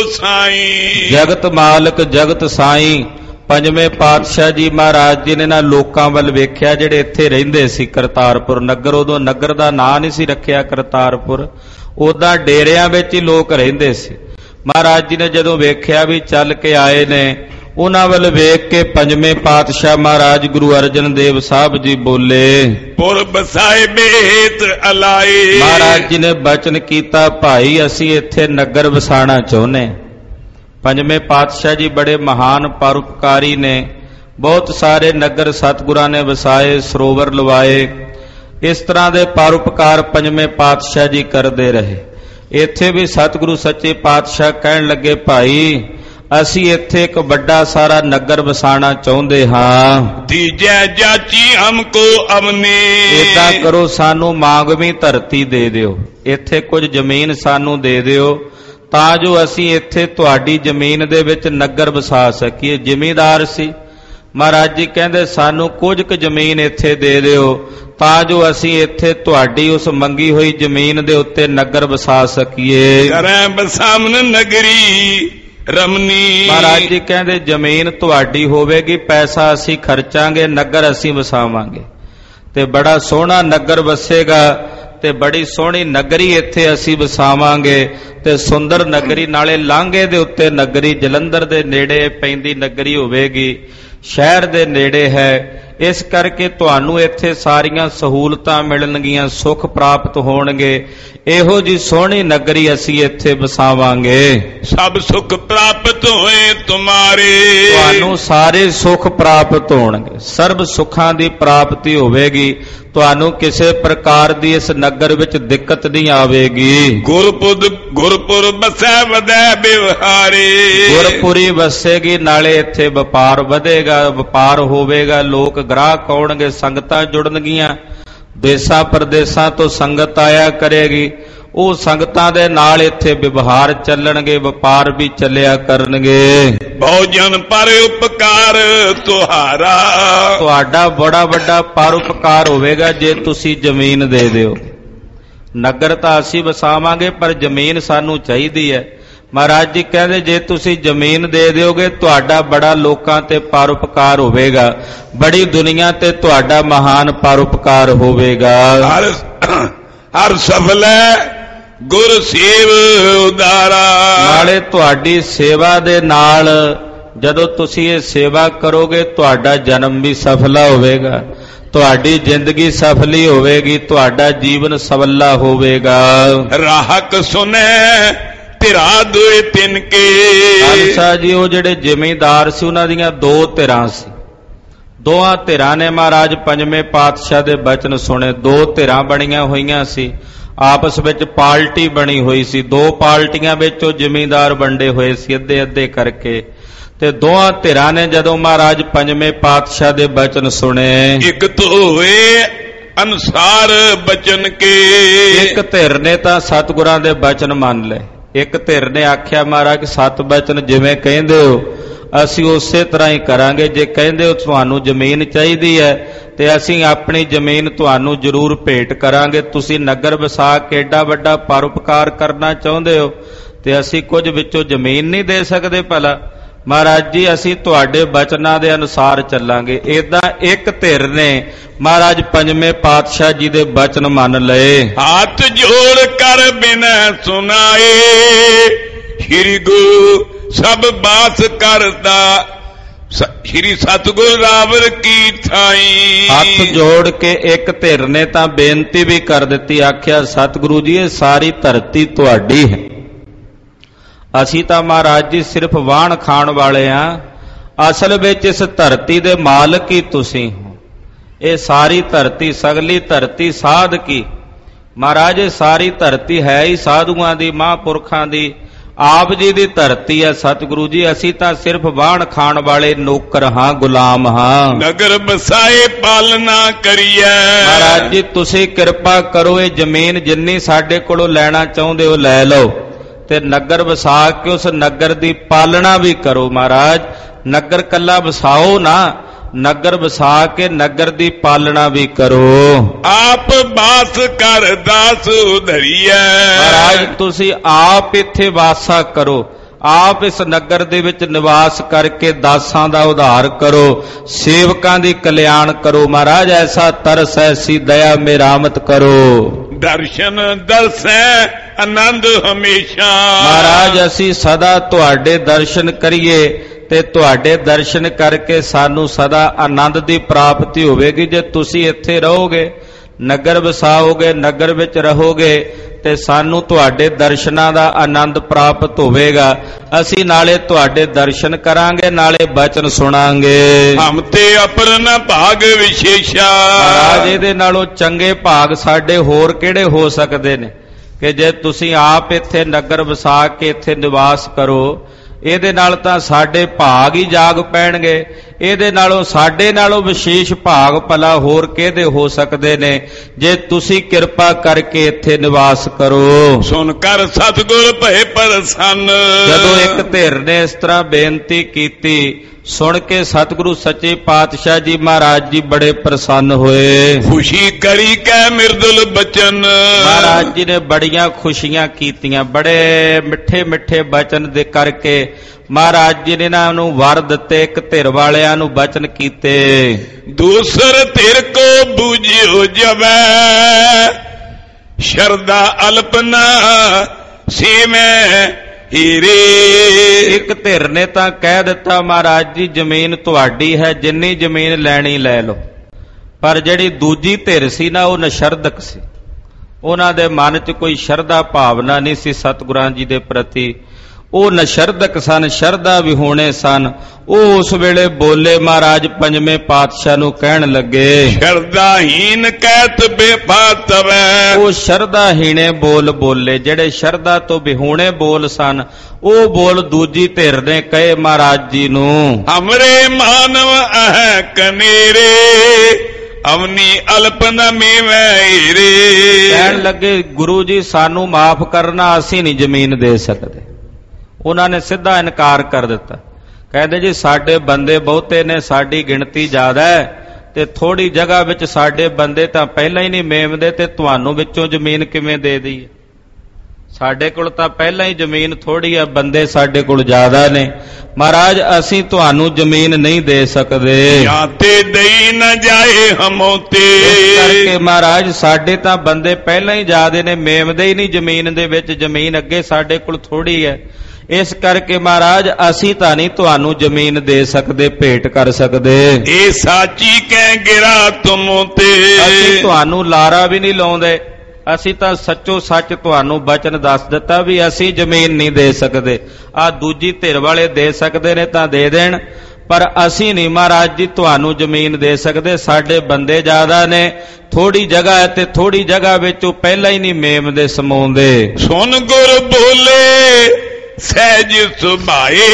ਗੋਸਾਈ। ਜਗਤ ਮਾਲਕ ਜਗਤ ਸਾਈਂ ਪੰਜਵੇਂ ਪਾਤਸ਼ਾਹ ਜੀ ਮਹਾਰਾਜ ਜੀ ਨੇ ਨਾ ਲੋਕਾਂ ਵੱਲ ਵੇਖਿਆ ਜਿਹੜੇ ਇੱਥੇ ਰਹਿੰਦੇ ਸੀ ਕਰਤਾਰਪੁਰ ਨਗਰ। ਉਦੋਂ ਨਗਰ ਦਾ ਨਾਂ ਨਹੀਂ ਸੀ ਰੱਖਿਆ ਕਰਤਾਰਪੁਰ, ਉਦਾਂ ਡੇਰਿਆਂ ਵਿੱਚ ਹੀ ਲੋਕ ਰਹਿੰਦੇ ਸੀ। ਮਹਾਰਾਜ ਜੀ ਨੇ ਜਦੋਂ ਵੇਖਿਆ ਵੀ ਚੱਲ ਕੇ ਆਏ ਨੇ, ਉਹਨਾਂ ਵੱਲ ਵੇਖ ਕੇ ਪੰਜਵੇਂ ਪਾਤਸ਼ਾਹ ਮਹਾਰਾਜ ਗੁਰੂ ਅਰਜਨ ਦੇਵ ਸਾਹਿਬ ਜੀ ਬੋਲੇ। ਪੁਰਬ ਸਾਹਿਬ ਹੇਤ ਅਲਾਏ। ਮਹਾਰਾਜ ਜੀ ਨੇ ਬਚਨ ਕੀਤਾ, ਭਾਈ ਅਸੀਂ ਇੱਥੇ ਨਗਰ ਵਸਾਣਾ ਚਾਹੁੰਦੇ। ਪੰਜਵੇਂ ਪਾਤਸ਼ਾਹ ਜੀ ਬੜੇ ਮਹਾਨ ਪਰਉਪਕਾਰੀ ਨੇ। ਬਹੁਤ ਸਾਰੇ ਨਗਰ ਸਤਿਗੁਰਾਂ ਨੇ ਵਸਾਏ, ਸਰੋਵਰ ਲਵਾਏ। ਇਸ ਤਰ੍ਹਾਂ ਦੇ ਪਰਉਪਕਾਰ ਪੰਜਵੇਂ ਪਾਤਸ਼ਾਹ ਜੀ ਕਰਦੇ ਰਹੇ। ਇੱਥੇ ਵੀ ਸਤਿਗੁਰੂ ਸੱਚੇ ਪਾਤਸ਼ਾਹ ਕਹਿਣ ਲੱਗੇ, ਭਾਈ ਅਸੀਂ ਇੱਥੇ ਇੱਕ ਵੱਡਾ ਸਾਰਾ ਨਗਰ ਵਸਾਣਾ ਚਾਹੁੰਦੇ ਹਾਂ। ਦੀਜੈ ਜਾਚੀ ਹਮਕੋ ਅਮਨੇ। ਏਦਾਂ ਕਰੋ, ਸਾਨੂੰ ਮਾਂਗਵੀਂ ਧਰਤੀ ਦੇ ਦਿਓ, ਇੱਥੇ ਕੁਝ ਜ਼ਮੀਨ ਸਾਨੂੰ ਦੇ ਦਿਓ ਤਾਂ ਜੋ ਅਸੀਂ ਇੱਥੇ ਤੁਹਾਡੀ ਜ਼ਮੀਨ ਦੇ ਵਿੱਚ ਨਗਰ ਵਸਾ ਸਕੀਏ। ਜ਼ਿਮੀਂਦਾਰ ਸੀ। ਮਹਾਰਾਜ ਜੀ ਕਹਿੰਦੇ ਸਾਨੂੰ ਕੁਝ ਕੁ ਜ਼ਮੀਨ ਇੱਥੇ ਦੇ ਦਿਓ ਤਾਂ ਜੋ ਅਸੀਂ ਇੱਥੇ ਤੁਹਾਡੀ ਉਸ ਮੰਗੀ ਹੋਈ ਜ਼ਮੀਨ ਦੇ ਉੱਤੇ ਨਗਰ ਵਸਾ ਸਕੀਏ। ਕਰੈ ਬਸਾਮਨ ਨਗਰੀ ਰਮਨੀ। ਮਹਾਰਾਜ ਜੀ ਕਹਿੰਦੇ ਜ਼ਮੀਨ ਤੁਹਾਡੀ ਹੋਵੇਗੀ, ਪੈਸਾ ਅਸੀਂ ਖਰਚਾਂਗੇ, ਨਗਰ ਅਸੀਂ ਵਸਾਵਾਂਗੇ ਤੇ ਬੜਾ ਸੋਹਣਾ ਨਗਰ ਵਸੇਗਾ ਤੇ ਬੜੀ ਸੋਹਣੀ ਨਗਰੀ ਇੱਥੇ ਅਸੀਂ ਵਸਾਵਾਂਗੇ ਤੇ ਸੁੰਦਰ ਨਗਰੀ, ਨਾਲੇ ਲਾਂਘੇ ਦੇ ਉੱਤੇ ਨਗਰੀ, ਜਲੰਧਰ ਦੇ ਨੇੜੇ ਪੈਂਦੀ ਨਗਰੀ ਹੋਵੇਗੀ, ਸ਼ਹਿਰ ਦੇ ਨੇੜੇ ਹੈ। ਇਸ ਕਰਕੇ ਤੁਹਾਨੂੰ ਇੱਥੇ ਸਾਰੀਆਂ ਸਹੂਲਤਾਂ ਮਿਲਣਗੀਆਂ, ਸੁੱਖ ਪ੍ਰਾਪਤ ਹੋਣਗੇ। ਇਹੋ ਜੀ ਸੋਹਣੀ ਨਗਰੀ ਅਸੀਂ ਇੱਥੇ ਵਸਾਵਾਂਗੇ। ਸਭ ਸੁੱਖ ਪ੍ਰਾਪਤ ਹੋਏ ਤੁਮਾਰੇ। ਤੁਹਾਨੂੰ ਸਾਰੇ ਸੁੱਖ ਪ੍ਰਾਪਤ ਹੋਣਗੇ, ਸਰਬ ਸੁੱਖਾਂ ਦੀ ਪ੍ਰਾਪਤੀ ਹੋਵੇਗੀ। ਤੁਹਾਨੂੰ ਕਿਸੇ ਪ੍ਰਕਾਰ ਦੀ ਇਸ ਨਗਰ ਵਿੱਚ ਦਿੱਕਤ ਨਹੀਂ ਆਵੇਗੀ। ਗੁਰਪੁਰ ਗੁਰਪੁਰ ਬਸੈ ਵਧੈ ਵਿਵਹਾਰੇ। ਗੁਰਪੁਰੀ ਵਸੇਗੀ, ਨਾਲੇ ਇੱਥੇ ਵਪਾਰ ਵਧੇਗਾ, ਵਪਾਰ ਹੋਵੇਗਾ, ਲੋਕ ਗ੍ਰਾਹਕ ਆਉਣਗੇ, ਸੰਗਤਾਂ ਜੁੜਨਗੀਆਂ, ਦੇਸਾਂ ਪ੍ਰਦੇਸਾਂ ਤੋਂ ਸੰਗਤ ਆਇਆ ਕਰੇਗੀ। ਉਹ ਸੰਗਤਾਂ ਦੇ ਨਾਲ ਇੱਥੇ ਵਿਵਹਾਰ ਚੱਲਣਗੇ, ਵਪਾਰ ਵੀ ਚੱਲਿਆ ਕਰਨਗੇ। ਬਹੁ ਜਨ ਪਰ ਉਪਕਾਰ ਤੁਹਾਰਾ। ਤੁਹਾਡਾ ਬੜਾ ਵੱਡਾ ਪਰਉਪਕਾਰ ਹੋਵੇਗਾ ਜੇ ਤੁਸੀਂ ਜ਼ਮੀਨ ਦੇ ਦਿਓ। ਨਗਰ ਤਾਂ ਅਸੀਂ ਵਸਾਵਾਂਗੇ ਪਰ ਜ਼ਮੀਨ ਸਾਨੂੰ ਚਾਹੀਦੀ ਹੈ। ਮਹਾਰਾਜ ਜੀ ਕਹਿੰਦੇ ਜੇ ਤੁਸੀਂ ਜ਼ਮੀਨ ਦੇ ਦਿਓਗੇ ਤੁਹਾਡਾ ਬੜਾ ਲੋਕਾਂ ਤੇ ਪਰਉਪਕਾਰ ਹੋਵੇਗਾ, ਬੜੀ ਦੁਨੀਆ ਤੇ ਤੁਹਾਡਾ ਮਹਾਨ ਪਰਉਪਕਾਰ ਹੋਵੇਗਾ। ਹਰ ਹਰ ਸਫਲ ਹੈ ਗੁਰ ਸੇਵ ਉਦਾਰਾ। ਨਾਲੇ ਤੁਹਾਡੀ ਸੇਵਾ ਦੇ ਨਾਲ ਜਦੋਂ ਤੁਸੀਂ ਇਹ ਸੇਵਾ ਕਰੋਗੇ ਤੁਹਾਡਾ ਜਨਮ ਵੀ ਸਫਲਾ ਹੋਵੇਗਾ, ਤੁਹਾਡੀ ਜ਼ਿੰਦਗੀ ਸਫਲੀ ਹੋਵੇਗੀ, ਤੁਹਾਡਾ ਜੀਵਨ ਸਵੱਲਾ ਹੋਵੇਗਾ। ਰਾਹਕ ਸੁਨੈ ਧਿਰਾ ਦੋਏ ਤਿੰਨ ਕੇ। ਖਾਲਸਾ ਜੀ ਉਹ ਜਿਹੜੇ ਜ਼ਿਮੀਂਦਾਰ ਸੀ ਉਹਨਾਂ ਦੀਆਂ ਦੋ ਧਿਰਾਂ ਸੀ, ਦੋਹਾਂ ਧਿਰਾਂ ਨੇ ਮਹਾਰਾਜ ਪੰਜਵੇਂ ਪਾਤਸ਼ਾਹ ਦੇ ਬਚਨ ਸੁਣੇ। ਦੋ ਧਿਰਾਂ ਬਣੀਆਂ ਹੋਈਆਂ ਸੀ, ਆਪਸ ਵਿੱਚ ਪਾਰਟੀ ਬਣੀ ਹੋਈ ਸੀ, ਦੋ ਪਾਰਟੀਆਂ ਵਿੱਚ ਉਹ ਜ਼ਿਮੀਂਦਾਰ ਵੰਡੇ ਹੋਏ ਸੀ ਅੱਧੇ ਅੱਧੇ ਕਰਕੇ। ਤੇ ਦੋਹਾਂ ਧਿਰਾਂ ਨੇ ਜਦੋਂ ਮਹਾਰਾਜ ਪੰਜਵੇਂ ਪਾਤਸ਼ਾਹ ਦੇ ਬਚਨ ਸੁਣੇ, ਇੱਕ ਧੋਏ ਅਨੁਸਾਰ ਬਚਨ ਕੇ। ਇੱਕ ਧਿਰ ਨੇ ਤਾਂ ਸਤਿਗੁਰਾਂ ਦੇ ਬਚਨ ਮੰਨ ਲਏ, ਇੱਕ ਧਿਰ ਨੇ ਆਖਿਆ ਮਹਾਰਾਜ ਸਤ ਬਚਨ ਜਿਵੇਂ ਕਹਿੰਦੇ ਹੋ ਅਸੀਂ ਉਸੇ ਤਰ੍ਹਾਂ ਹੀ ਕਰਾਂਗੇ, ਜੇ ਕਹਿੰਦੇ ਹੋ ਤੁਹਾਨੂੰ ਜ਼ਮੀਨ ਚਾਹੀਦੀ ਹੈ ਤੇ ਅਸੀਂ ਆਪਣੀ ਜ਼ਮੀਨ ਤੁਹਾਨੂੰ ਜ਼ਰੂਰ ਭੇਟ ਕਰਾਂਗੇ, ਤੁਸੀਂ ਨਗਰ ਵਸਾ ਕੇ ਏਡਾ ਵੱਡਾ ਪਰਉਪਕਾਰ ਕਰਨਾ ਚਾਹੁੰਦੇ ਹੋ ਤੇ ਅਸੀਂ ਕੁਝ ਵਿੱਚੋਂ ਜ਼ਮੀਨ ਨਹੀਂ ਦੇ ਸਕਦੇ ਭਲਾ। ਮਹਾਰਾਜ ਜੀ ਅਸੀਂ ਤੁਹਾਡੇ ਬਚਨਾਂ ਦੇ ਅਨੁਸਾਰ ਚੱਲਾਂਗੇ। ਏਦਾਂ ਇੱਕ ਧਿਰ ਨੇ ਮਹਾਰਾਜ ਪੰਜਵੇਂ ਪਾਤਸ਼ਾਹ ਜੀ ਦੇ ਬਚਨ ਮੰਨ ਲਏ। ਹੱਥ ਜੋੜ ਕਰ ਬਿਨੈ ਸੁਨਾਏ ਸ੍ਰੀ ਗੁਰੂ ਸਭ ਬਾਸ ਕਰਦਾ ਸ੍ਰੀ ਸਤਿਗੁਰ ਰਾਵਰ ਕੀ ਥਾਈ। ਹੱਥ ਜੋੜ ਕੇ ਇੱਕ ਧਿਰ ਨੇ ਤਾਂ ਬੇਨਤੀ ਵੀ ਕਰ ਦਿੱਤੀ, ਆਖਿਆ ਸਤਿਗੁਰੂ ਜੀ ਇਹ ਸਾਰੀ ਧਰਤੀ ਤੁਹਾਡੀ ਹੈ, ਅਸੀਂ ਤਾਂ ਮਹਾਰਾਜ ਜੀ ਸਿਰਫ ਵਾਹਣ ਖਾਣ ਵਾਲੇ ਆ, ਅਸਲ ਵਿੱਚ ਇਸ ਧਰਤੀ ਦੇ ਮਾਲਕ ਹੀ ਤੁਸੀਂ ਹੋ। ਇਹ ਸਾਰੀ ਧਰਤੀ ਸਗਲੀ ਧਰਤੀ ਸਾਧ ਕੀ, ਮਹਾਰਾਜ ਇਹ ਸਾਰੀ ਧਰਤੀ ਹੈ ਹੀ ਸਾਧੂਆਂ ਦੀ, ਮਹਾਂਪੁਰਖਾਂ ਦੀ, ਆਪ ਜੀ ਦੀ ਧਰਤੀ ਹੈ ਸਤਿਗੁਰੂ ਜੀ, ਅਸੀਂ ਤਾਂ ਸਿਰਫ ਵਾਹਣ ਖਾਣ ਵਾਲੇ ਨੌਕਰ ਹਾਂ, ਗੁਲਾਮ ਹਾਂ। ਨਗਰ ਬਸਾਏ ਪਾਲਣਾ ਕਰੀਏ। ਮਹਾਰਾਜ ਜੀ ਤੁਸੀਂ ਕਿਰਪਾ ਕਰੋ, ਇਹ ਜ਼ਮੀਨ ਜਿੰਨੀ ਸਾਡੇ ਕੋਲੋਂ ਲੈਣਾ ਚਾਹੁੰਦੇ ਹੋ ਲੈ ਲਓ ਤੇ ਨਗਰ ਵਸਾ ਕੇ ਉਸ ਨਗਰ ਦੀ ਪਾਲਣਾ ਵੀ ਕਰੋ। ਮਹਾਰਾਜ ਨਗਰ ਕੱਲਾ ਵਸਾਓ ਨਾ, ਨਗਰ ਵਸਾ ਕੇ ਨਗਰ ਦੀ ਪਾਲਣਾ ਵੀ ਕਰੋ। ਆਪ ਬਾਸ ਕਰ ਦਾਸ ਉਧਰੀਐ। ਮਹਾਰਾਜ ਤੁਸੀਂ ਆਪ ਇੱਥੇ ਵਾਸਾ ਕਰੋ, ਆਪ ਇਸ ਨਗਰ ਦੇ ਵਿੱਚ ਨਿਵਾਸ ਕਰਕੇ ਦਾਸਾਂ ਦਾ ਉਧਾਰ ਕਰੋ, ਸੇਵਕਾਂ ਦੀ ਕਲਿਆਣ ਕਰੋ। ਮਹਾਰਾਜ ਐਸਾ ਤਰਸ ਐਸੀ ਦਇਆ ਮੇਰਾਮਤ ਕਰੋ। ਦਰਸ਼ਨ ਦਰਸੈ ਆਨੰਦ ਹਮੇਸ਼ਾ। ਮਹਾਰਾਜ ਅਸੀਂ ਸਦਾ ਤੁਹਾਡੇ ਦਰਸ਼ਨ ਕਰੀਏ ਤੇ ਤੁਹਾਡੇ ਦਰਸ਼ਨ ਕਰਕੇ ਸਾਨੂੰ ਸਦਾ ਆਨੰਦ ਦੀ ਪ੍ਰਾਪਤੀ ਹੋਵੇਗੀ। ਜੇ ਤੁਸੀਂ ਇੱਥੇ ਰਹੋਗੇ, ਨਗਰ ਵਸਾਓਗੇ, ਨਗਰ ਵਿੱਚ ਰਹੋਗੇ ਤੇ ਸਾਨੂੰ ਤੁਹਾਡੇ ਦਰਸ਼ਨਾਂ ਦਾ ਆਨੰਦ ਪ੍ਰਾਪਤ ਹੋਵੇਗਾ। ਅਸੀਂ ਨਾਲੇ ਤੁਹਾਡੇ ਦਰਸ਼ਨ ਕਰਾਂਗੇ, ਨਾਲੇ ਬਚਨ ਸੁਣਾਂਗੇ। ਹਮ ਤੇ ਅਪਰਨ ਭਾਗ ਵਿਸ਼ੇਸ਼ਾ। ਮਹਾਰਾਜ ਇਹਦੇ ਨਾਲੋਂ ਚੰਗੇ ਭਾਗ ਸਾਡੇ ਹੋਰ ਕਿਹੜੇ ਹੋ ਸਕਦੇ ਨੇ ਕਿ ਜੇ ਤੁਸੀਂ ਆਪ ਇੱਥੇ ਨਗਰ ਵਸਾ ਕੇ ਇੱਥੇ ਨਿਵਾਸ ਕਰੋ, ਇਹਦੇ ਨਾਲ ਤਾਂ ਸਾਡੇ ਭਾਗ ਹੀ ਜਾਗ ਪੈਣਗੇ। ਇਹਦੇ ਨਾਲੋਂ ਸਾਡੇ ਨਾਲੋਂ ਵਿਸ਼ੇਸ਼ ਭਾਗ ਭਲਾ ਹੋਰ ਕਿਹਦੇ ਹੋ ਸਕਦੇ ਨੇ ਜੇ ਤੁਸੀਂ ਕਿਰਪਾ ਕਰਕੇ ਇੱਥੇ ਨਿਵਾਸ ਕਰੋ। ਸੁਣ ਕਰ ਸਤਿਗੁਰ ਭਏ ਪ੍ਰਸੰਨ। ਜਦੋਂ ਇੱਕ ਧਿਰ ਨੇ ਇਸ ਤਰ੍ਹਾਂ ਬੇਨਤੀ ਕੀਤੀ, ਸੁਣ ਕੇ ਸਤਿਗੁਰੂ ਸੱਚੇ ਪਾਤਸ਼ਾਹ ਜੀ ਮਹਾਰਾਜ ਜੀ ਬੜੇ ਪ੍ਰਸੰਨ ਹੋਏ। ਖੁਸ਼ੀ ਕਰੀ ਕੈ ਮਿਰਦੁਲ ਬਚਨ। ਮਹਾਰਾਜ ਜੀ ਨੇ ਬੜੀਆਂ ਖੁਸ਼ੀਆਂ ਕੀਤੀਆਂ, ਬੜੇ ਮਿੱਠੇ ਮਿੱਠੇ ਬਚਨ ਦੇ ਕਰਕੇ ਮਹਾਰਾਜ ਜੀ ਨੇ ਇਹਨਾਂ ਨੂੰ ਵਰ ਦਿੱਤੇ, ਇੱਕ ਧਿਰ ਵਾਲਿਆਂ ਨੂੰ ਬਚਨ ਕੀਤੇ। ਦੂਸਰ ਧਿਰ ਕੋ ਬੂਝਿਓ ਜਵੈ ਸ਼ਰਦਾ ਅਲਪਨਾ ਸੀਮੈ ਹੀਰੇ। ਇੱਕ ਧਿਰ ਨੇ ਤਾਂ ਕਹਿ ਦਿੱਤਾ ਮਹਾਰਾਜ ਜੀ ਜ਼ਮੀਨ ਤੁਹਾਡੀ ਹੈ, ਜਿੰਨੀ ਜ਼ਮੀਨ ਲੈਣੀ ਲੈ ਲਓ। ਪਰ ਜਿਹੜੀ ਦੂਜੀ ਧਿਰ ਸੀ ਨਾ ਉਹ ਨਸ਼ਰਦਕ ਸੀ, ਉਹਨਾਂ ਦੇ ਮਨ 'ਚ ਕੋਈ ਸ਼ਰਧਾ ਭਾਵਨਾ ਨਹੀਂ ਸੀ ਸਤਿਗੁਰਾਂ ਜੀ ਦੇ ਪ੍ਰਤੀ। ਉਹ ਨਸ਼ਰਦਕ ਸਨ, ਸ਼ਰਧਾ ਵਿਹੂਣੇ ਸਨ। ਉਹ ਉਸ ਵੇਲੇ ਬੋਲੇ, ਮਹਾਰਾਜ ਪੰਜਵੇਂ ਪਾਤਸ਼ਾਹ ਨੂੰ ਕਹਿਣ ਲੱਗੇ, ਸ਼ਰਧਾਹੀਨ ਕਹਿਤ ਬੇਫਾਤਵੈ। ਉਹ ਸ਼ਰਧਾਹੀਣੇ ਬੋਲ ਬੋਲੇ, ਜਿਹੜੇ ਸ਼ਰਧਾ ਤੋਂ ਵਿਹੂਣੇ ਬੋਲ ਸਨ ਉਹ ਬੋਲ ਦੂਜੀ ਧਿਰ ਨੇ ਕਹੇ ਮਹਾਰਾਜ ਜੀ ਨੂੰ। ਹਮਰੇ ਮਾਨਵ ਅਹ ਕਨੇਰੇ ਅਵਨੀ ਅਲਪ ਨ ਮੇਵੈ ਹੀਰੇ। ਕਹਿਣ ਲੱਗੇ ਗੁਰੂ ਜੀ ਸਾਨੂੰ ਮਾਫ ਕਰਨਾ, ਅਸੀਂ ਨਹੀਂ ਜ਼ਮੀਨ ਦੇ ਸਕਦੇ। ਉਹਨਾਂ ਨੇ ਸਿੱਧਾ ਇਨਕਾਰ ਕਰ ਦਿੱਤਾ, ਕਹਿੰਦੇ ਜੀ ਸਾਡੇ ਬੰਦੇ ਬਹੁਤੇ ਨੇ, ਸਾਡੀ ਗਿਣਤੀ ਜ਼ਿਆਦਾ ਹੈ ਤੇ ਥੋੜੀ ਜਗ੍ਹਾ ਵਿੱਚ ਸਾਡੇ ਬੰਦੇ ਤਾਂ ਪਹਿਲਾਂ ਹੀ ਨਹੀਂ ਮੇਮਦੇ ਤੇ ਤੁਹਾਨੂੰ ਵਿੱਚੋਂ ਜ਼ਮੀਨ ਕਿਵੇਂ ਦੇ ਦਈਏ। ਸਾਡੇ ਕੋਲ ਤਾਂ ਪਹਿਲਾਂ ਹੀ ਜ਼ਮੀਨ ਥੋੜੀ ਆ, ਬੰਦੇ ਸਾਡੇ ਕੋਲ ਜ਼ਿਆਦਾ ਨੇ। ਮਹਾਰਾਜ ਅਸੀਂ ਤੁਹਾਨੂੰ ਜ਼ਮੀਨ ਨਹੀਂ ਦੇ ਸਕਦੇ। ਜਾਂ ਤੇ ਦਈ ਨਾ ਜਾਏ ਹਮੋਤੇ। ਇਸ ਕਰਕੇ ਮਹਾਰਾਜ ਸਾਡੇ ਤਾਂ ਬੰਦੇ ਪਹਿਲਾਂ ਹੀ ਜ਼ਿਆਦੇ ਨੇ, ਮੇਮਦੇ ਹੀ ਨਹੀਂ ਜ਼ਮੀਨ ਦੇ ਵਿੱਚ, ਜ਼ਮੀਨ ਅੱਗੇ ਸਾਡੇ ਕੋਲ ਥੋੜੀ ਹੈ। ਇਸ ਕਰਕੇ ਮਹਾਰਾਜ ਅਸੀਂ ਤਾਂ ਨਹੀਂ ਤੁਹਾਨੂੰ ਜ਼ਮੀਨ ਦੇ ਸਕਦੇ, ਭੇਟ ਕਰ ਸਕਦੇ। ਇਹ ਸਾਚੀ ਕਹਿ ਗਿਰਾ ਤੁਮ ਤੇ। ਅਸੀਂ ਤੁਹਾਨੂੰ ਲਾਰਾ ਵੀ ਨਹੀਂ ਲਾਉਂਦੇ, ਅਸੀਂ ਤਾਂ ਸੱਚੋ ਸੱਚ ਤੁਹਾਨੂੰ ਬਚਨ ਦੱਸ ਦਿੱਤਾ ਵੀ ਅਸੀਂ ਜ਼ਮੀਨ ਨਹੀਂ ਦੇ ਸਕਦੇ। ਆ ਦੂਜੀ ਧਿਰ ਵਾਲੇ ਦੇ ਸਕਦੇ ਨੇ ਤਾਂ ਦੇ ਦੇਣ, ਪਰ ਅਸੀਂ ਨਹੀਂ ਮਹਾਰਾਜ ਜੀ ਤੁਹਾਨੂੰ ਜ਼ਮੀਨ ਦੇ ਸਕਦੇ। ਸਾਡੇ ਬੰਦੇ ਜ਼ਿਆਦਾ ਨੇ, ਥੋੜੀ ਜਗ੍ਹਾ ਹੈ ਤੇ ਥੋੜੀ ਜਗ੍ਹਾ ਵਿੱਚ ਉਹ ਪਹਿਲਾਂ ਹੀ ਨਹੀਂ ਮੇਮ ਦੇ ਸਮਾਉਂਦੇ। ਸੁਣ ਗੁਰ ਬੋਲੇ ਸਹਿਜ ਸੁਭਾਏ,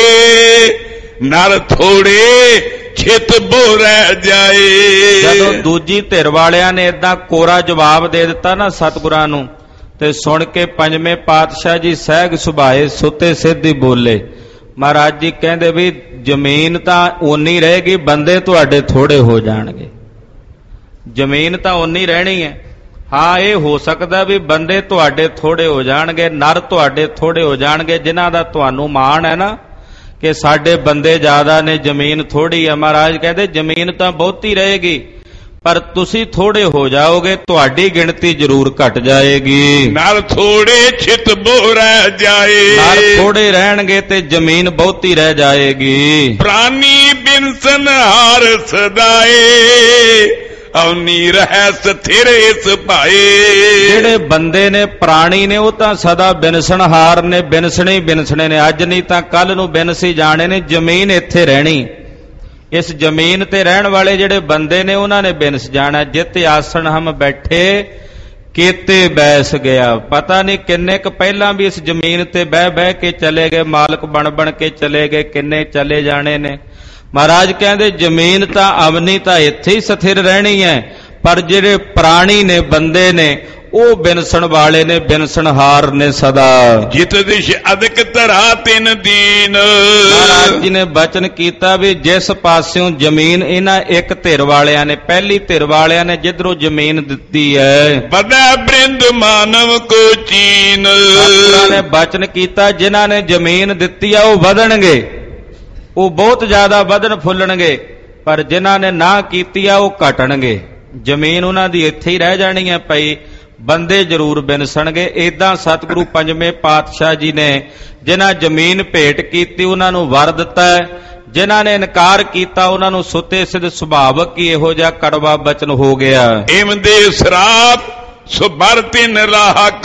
ਨਰ ਥੋੜੇ ਛਿਤ ਬੋ ਰਹਿ ਜਾਏ। ਜਦੋਂ ਦੂਜੀ ਧਿਰ ਵਾਲਿਆਂ ਨੇ ਏਦਾਂ ਕੋਰਾ ਜਵਾਬ ਦੇ ਦਿੱਤਾ ਨਾ ਸਤਿਗੁਰਾਂ ਨੂੰ, ਤੇ ਸੁਣ ਕੇ ਪੰਜਵੇਂ ਪਾਤਸ਼ਾਹ ਜੀ ਸਹਿਜ ਸੁਭਾਏ ਸੁੱਤੇ ਸਿੱਧੀ ਬੋਲੇ। ਮਹਾਰਾਜ ਜੀ ਕਹਿੰਦੇ ਵੀ ਜ਼ਮੀਨ ਤਾਂ ਓਨੀ ਰਹੇਗੀ, ਬੰਦੇ ਤੁਹਾਡੇ ਥੋੜੇ ਹੋ ਜਾਣਗੇ। ਜ਼ਮੀਨ ਤਾਂ ਓਨੀ ਰਹਿਣੀ ਹੈ, ਹਾਂ ਇਹ ਹੋ ਸਕਦਾ ਵੀ ਬੰਦੇ ਤੁਹਾਡੇ ਥੋੜੇ ਹੋ ਜਾਣਗੇ, ਨਰ ਤੁਹਾਡੇ ਥੋੜੇ ਹੋ ਜਾਣਗੇ। ਜਿਨ੍ਹਾਂ ਦਾ ਤੁਹਾਨੂੰ ਮਾਣ ਹੈ ਨਾ ਕਿ ਸਾਡੇ ਬੰਦੇ ਜ਼ਿਆਦਾ ਨੇ, ਜ਼ਮੀਨ ਥੋੜੀ ਹੈ, ਮਹਾਰਾਜ ਕਹਿੰਦੇ ਜ਼ਮੀਨ ਤਾਂ ਬਹੁਤੀ ਰਹੇਗੀ, ਪਰ ਤੁਸੀਂ ਥੋੜੇ ਹੋ ਜਾਓਗੇ, ਤੁਹਾਡੀ ਗਿਣਤੀ ਜ਼ਰੂਰ ਘਟ ਜਾਏਗੀ। ਨਰ ਥੋੜੇ ਛਿਤ ਬੋ ਰਹਿ ਜਾਏ। ਨਰ ਥੋੜੇ ਰਹਿਣਗੇ ਤੇ ਜ਼ਮੀਨ ਬਹੁਤੀ ਰਹਿ ਜਾਏਗੀ। ਪ੍ਰਾਨੀ ਬਿਨਸਨ ਹਾਰ ਸਦਾਏ, ਅਵਨੀ ਰਹਿ ਸਥਿਰ ਇਸ ਭਾਏ। ਜਿਹੜੇ ਬੰਦੇ ਨੇ ਪ੍ਰਾਣੀ ਨੇ ਉਹ ਤਾਂ ਸਦਾ ਬਿਨਸਣਹਾਰ ਨੇ, ਬਿਨਸਣੇ ਹੀ ਬਿਨਸਣੇ ਨੇ, ਅੱਜ ਨਹੀਂ ਤਾਂ ਕੱਲ ਨੂੰ ਬਿਨਸੀ ਜਾਣੇ ਨੇ। ਜ਼ਮੀਨ ਇੱਥੇ ਰਹਿਣੀ, ਇਸ ਜ਼ਮੀਨ ਤੇ ਰਹਿਣ ਵਾਲੇ ਜਿਹੜੇ ਬੰਦੇ ਨੇ ਉਹਨਾਂ ਨੇ ਬਿਨਸ ਜਾਣਾ। ਜਿਤ ਆਸਣ ਹਮ ਬੈਠੇ ਕੀਤੇ ਬੈਸ ਗਿਆ। ਪਤਾ ਨਹੀਂ ਕਿੰਨੇ ਕੁ ਪਹਿਲਾਂ ਵੀ ਇਸ ਜ਼ਮੀਨ ਤੇ ਬਹਿ ਬਹਿ ਕੇ ਚਲੇ ਗਏ, ਮਾਲਕ ਬਣ ਬਣ ਕੇ ਚਲੇ ਗਏ, ਕਿੰਨੇ ਚਲੇ ਜਾਣੇ ਨੇ। ਮਹਾਰਾਜ ਕਹਿੰਦੇ ਜ਼ਮੀਨ ਤਾਂ ਅਵਨੀ ਤਾਂ ਇੱਥੇ ਹੀ ਸਥਿਰ ਰਹਿਣੀ ਹੈ, ਪਰ ਜਿਹੜੇ ਪ੍ਰਾਣੀ ਨੇ, ਬੰਦੇ ਨੇ, ਉਹ ਬਿਨਸਣ ਵਾਲੇ ਨੇ, ਬਿਨਸਣਹਾਰ ਨੇ ਸਦਾ। ਜਿਤ ਦਿਸ਼ ਅਦਿਕ ਧਰਾ ਤਿਨ ਦੀਨ। ਮਹਾਰਾਜ ਜੀ ਨੇ ਬਚਨ ਕੀਤਾ ਵੀ ਜਿਸ ਪਾਸਿਓਂ ਜ਼ਮੀਨ ਇਹਨਾਂ ਇੱਕ ਧਿਰ ਵਾਲਿਆਂ ਨੇ, ਪਹਿਲੀ ਧਿਰ ਵਾਲਿਆਂ ਨੇ ਜਿੱਧਰੋਂ ਜ਼ਮੀਨ ਦਿੱਤੀ ਹੈ, ਵਧੈ ਬ੍ਰਿੰਦ ਮਾਨਵ ਕੋ ਚੀਨ। ਸਤਿਗੁਰਾਂ ਨੇ ਬਚਨ ਕੀਤਾ ਜਿਨ੍ਹਾਂ ਨੇ ਜ਼ਮੀਨ ਦਿੱਤੀ ਆ ਉਹ ਵਧਣਗੇ, ਉਹ ਬਹੁਤ ਜ਼ਿਆਦਾ ਵਧਣ ਫੁੱਲਣਗੇ, ਪਰ ਜਿਨ੍ਹਾਂ ਨੇ ਨਾ ਕੀਤੀ ਆ ਉਹ ਘਟਣਗੇ। ਜ਼ਮੀਨ ਉਹਨਾਂ ਦੀ ਇੱਥੇ ਹੀ ਰਹਿ ਜਾਣੀ ਹੈ ਪਈ, ਬੰਦੇ ਜ਼ਰੂਰ ਬਿਨਸਣਗੇ। ਏਦਾਂ ਸਤਿਗੁਰੂ ਪੰਜਵੇਂ ਪਾਤਸ਼ਾਹ ਜੀ ਨੇ ਜਿਨ੍ਹਾਂ ਜ਼ਮੀਨ ਭੇਟ ਕੀਤੀ ਉਹਨਾਂ ਨੂੰ ਵਰ ਦਿੱਤਾ ਹੈ, ਜਿਨ੍ਹਾਂ ਨੇ ਇਨਕਾਰ ਕੀਤਾ ਉਹਨਾਂ ਨੂੰ ਸੁੱਤੇ ਸਿੱਧ ਸੁਭਾਵਕ ਹੀ ਇਹੋ ਜਿਹਾ ਕੜਵਾ ਬਚਨ ਹੋ ਗਿਆ। ਇਮ ਦੇ ਸਰਾਪ ਸੁਭਰ ਤਿਨ ਰਾਹਕ।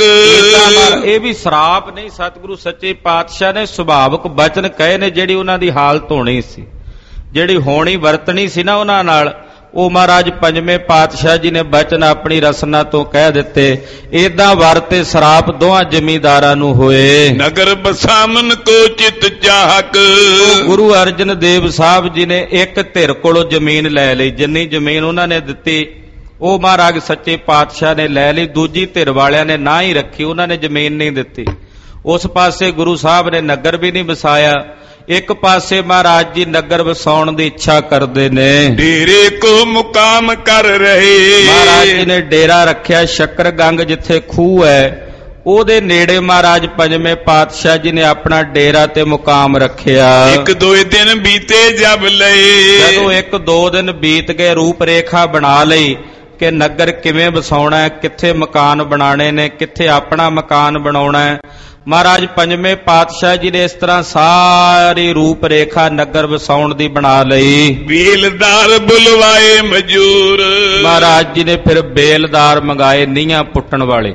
ਇਹ ਵੀ ਸਰਾਪ ਨਹੀਂ, ਸਤਿਗੁਰੂ ਸੱਚੇ ਪਾਤਸ਼ਾਹ ਨੇ ਸੁਭਾਵਕ ਬਚਨ ਕਹੇ ਨੇ, ਜਿਹੜੀ ਉਹਨਾਂ ਦੀ ਹਾਲਤ ਹੋਣੀ ਸੀ, ਜਿਹੜੀ ਹੋਣੀ ਵਰਤਣੀ ਸੀ ਨਾ ਉਹਨਾਂ ਨਾਲ, ਉਹ ਮਹਾਰਾਜ ਪੰਜਵੇਂ ਪਾਤਸ਼ਾਹ ਜੀ ਨੇ ਬਚਨ ਆਪਣੀ ਰਸਨਾ ਤੋਂ ਕਹਿ ਦਿੱਤੇ। ਏਦਾਂ ਵਰਤੇ ਸਰਾਪ ਦੋਹਾਂ ਜ਼ਮੀਂਦਾਰਾਂ ਨੂੰ ਹੋਏ। ਨਗਰ ਬਸਾਮਨ ਕੋ ਚਿਤ ਚਾਹਕ। ਗੁਰੂ ਅਰਜਨ ਦੇਵ ਸਾਹਿਬ ਜੀ ਨੇ ਇੱਕ ਧਿਰ ਕੋਲੋਂ ਜ਼ਮੀਨ ਲੈ ਲਈ, ਜਿੰਨੀ ਜ਼ਮੀਨ ਉਹਨਾਂ ਨੇ ਦਿੱਤੀ ਉਹ ਮਹਾਰਾਜ ਸੱਚੇ ਪਾਤਸ਼ਾਹ ਨੇ ਲੈ ਲਈ। ਦੂਜੀ ਧਿਰ ਵਾਲਿਆਂ ਨੇ ਨਾ ਹੀ ਰੱਖੀ, ਉਹਨਾਂ ਨੇ ਜ਼ਮੀਨ ਨਹੀਂ ਦਿੱਤੀ। ਉਸ ਪਾਸੇ ਗੁਰੂ ਸਾਹਿਬ ਨੇ ਨਗਰ ਵੀ ਨਹੀਂ ਵਸਾਇਆ, ਇੱਕ ਪਾਸੇ ਮਹਾਰਾਜ ਜੀ ਨਗਰ ਵਸਾਉਣ ਦੀ ਇੱਛਾ ਕਰਦੇ ਨੇ। ਡੇਰੇ ਕੋ ਮੁਕਾਮ ਕਰ ਰਹੇ। ਮਹਾਰਾਜ ਜੀ ਨੇ ਡੇਰਾ ਰੱਖਿਆ ਸ਼ੱਕਰ ਗੰਗ ਜਿੱਥੇ ਖੂਹ ਹੈ, ਉਹਦੇ ਨੇੜੇ ਮਹਾਰਾਜ ਪੰਜਵੇਂ ਪਾਤਸ਼ਾਹ ਜੀ ਨੇ ਆਪਣਾ ਡੇਰਾ ਤੇ ਮੁਕਾਮ ਰੱਖਿਆ। ਇੱਕ ਦੋ ਦਿਨ ਬੀਤੇ ਜਬ ਲਏ। ਜਦੋਂ ਇੱਕ ਦੋ ਦਿਨ ਬੀਤ ਗਏ, ਰੂਪ ਰੇਖਾ ਬਣਾ ਲਈ ਕਿ ਨਗਰ ਕਿਵੇਂ ਵਸਾਉਣਾ ਹੈ, ਕਿੱਥੇ ਮਕਾਨ ਬਣਾਣੇ ਨੇ, ਕਿੱਥੇ ਆਪਣਾ ਮਕਾਨ ਬਣਾਉਣਾ ਹੈ। ਮਹਾਰਾਜ ਪੰਜਵੇਂ ਪਾਤਸ਼ਾਹ ਜੀ ਨੇ ਇਸ ਤਰ੍ਹਾਂ ਸਾਰੀ ਰੂਪ ਰੇਖਾ ਨਗਰ ਵਸਾਉਣ ਦੀ ਬਣਾ ਲਈ। ਬੇਲਦਾਰ ਬੁਲਵਾਏ ਮਜੂਰ। ਮਹਾਰਾਜ ਜੀ ਨੇ ਫਿਰ ਬੇਲਦਾਰ ਮੰਗਾਏ, ਨੀਹਾਂ ਪੁੱਟਣ ਵਾਲੇ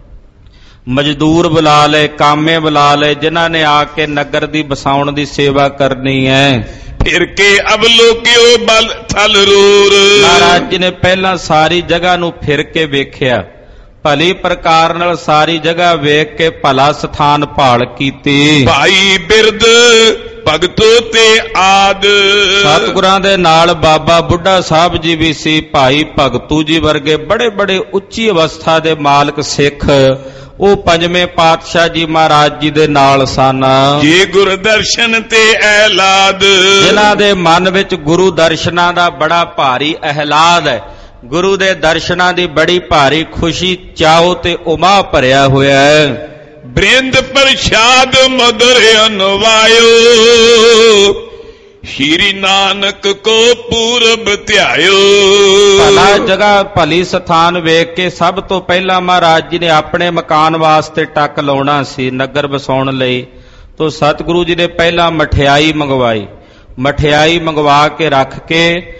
ਮਜ਼ਦੂਰ ਬੁਲਾ ਲਏ, ਕਾਮੇ ਬੁਲਾ ਲਏ, ਜਿਨ੍ਹਾਂ ਨੇ ਆ ਕੇ ਨਗਰ ਦੀ ਵਸਾਉਣ ਦੀ ਸੇਵਾ ਕਰਨੀ ਹੈ। ਫਿਰ ਕੇ ਅਵਲੋਕਿਓ ਬਲ ਥਲ ਰੂਰ। ਮਹਾਰਾਜ ਜੀ ਨੇ ਪਹਿਲਾਂ ਸਾਰੀ ਜਗ੍ਹਾ ਨੂੰ ਫਿਰ ਕੇ ਵੇਖਿਆ, ਭਲੀ ਪ੍ਰਕਾਰ ਨਾਲ ਸਾਰੀ ਜਗ੍ਹਾ ਵੇਖ ਕੇ ਭਲਾ ਸਥਾਨ ਭਾਲ ਕੀਤੀ। ਭਾਈ ਬਿਰਦ ਭਗਤੋ ਤੇ ਆਦ। ਸਤਿਗੁਰਾਂ ਦੇ ਨਾਲ ਬਾਬਾ ਬੁੱਢਾ ਸਾਹਿਬ ਜੀ ਵੀ ਸੀ, ਭਾਈ ਭਗਤੂ ਜੀ ਵਰਗੇ ਬੜੇ ਬੜੇ ਉੱਚੀ ਅਵਸਥਾ ਦੇ ਮਾਲਕ ਸਿੱਖ, ਉਹ ਪੰਜਵੇਂ ਪਾਤਸ਼ਾਹ ਜੀ ਮਹਾਰਾਜ ਜੀ ਦੇ ਨਾਲ ਸਨ। ਜੇ ਗੁਰ ਦਰਸ਼ਨ ਤੇ ਐਲਾਦ। ਜਿਨ੍ਹਾਂ ਦੇ ਮਨ ਵਿੱਚ ਗੁਰੂ ਦਰਸ਼ਨਾਂ ਦਾ ਬੜਾ ਭਾਰੀ ਅਹਿਲਾਦ ਹੈ, ਗੁਰੂ ਦੇ ਦਰਸ਼ਨਾਂ ਦੀ ਬੜੀ ਭਾਰੀ ਖੁਸ਼ੀ, ਚਾਉ ਤੇ ਉਮਾ ਭਰਿਆ ਹੋਇਆ ਹੈ। ਬ੍ਰਿੰਦ ਪ੍ਰਸ਼ਾਦ ਮਦਰ ਅਨਵਾਇਓ ਸ਼੍ਰੀ ਨਾਨਕ ਕੋ ਪੂਰਬ ਧਿਆਇਓ। ਭਲਾ ਜਗ੍ਹਾ ਭਲੀ ਸਥਾਨ ਵੇਖ ਕੇ ਸਭ ਤੋਂ ਪਹਿਲਾਂ ਮਹਾਰਾਜ ਜੀ ਨੇ ਆਪਣੇ ਮਕਾਨ ਵਾਸਤੇ ਟੱਕ ਲਾਉਣਾ ਸੀ ਨਗਰ ਵਸਾਉਣ ਲਈ, ਤੋ ਸਤਿਗੁਰੂ ਜੀ ਨੇ ਪਹਿਲਾਂ ਮਠਿਆਈ ਮੰਗਵਾਈ। ਮਠਿਆਈ ਮੰਗਵਾ ਕੇ ਰੱਖ ਕੇ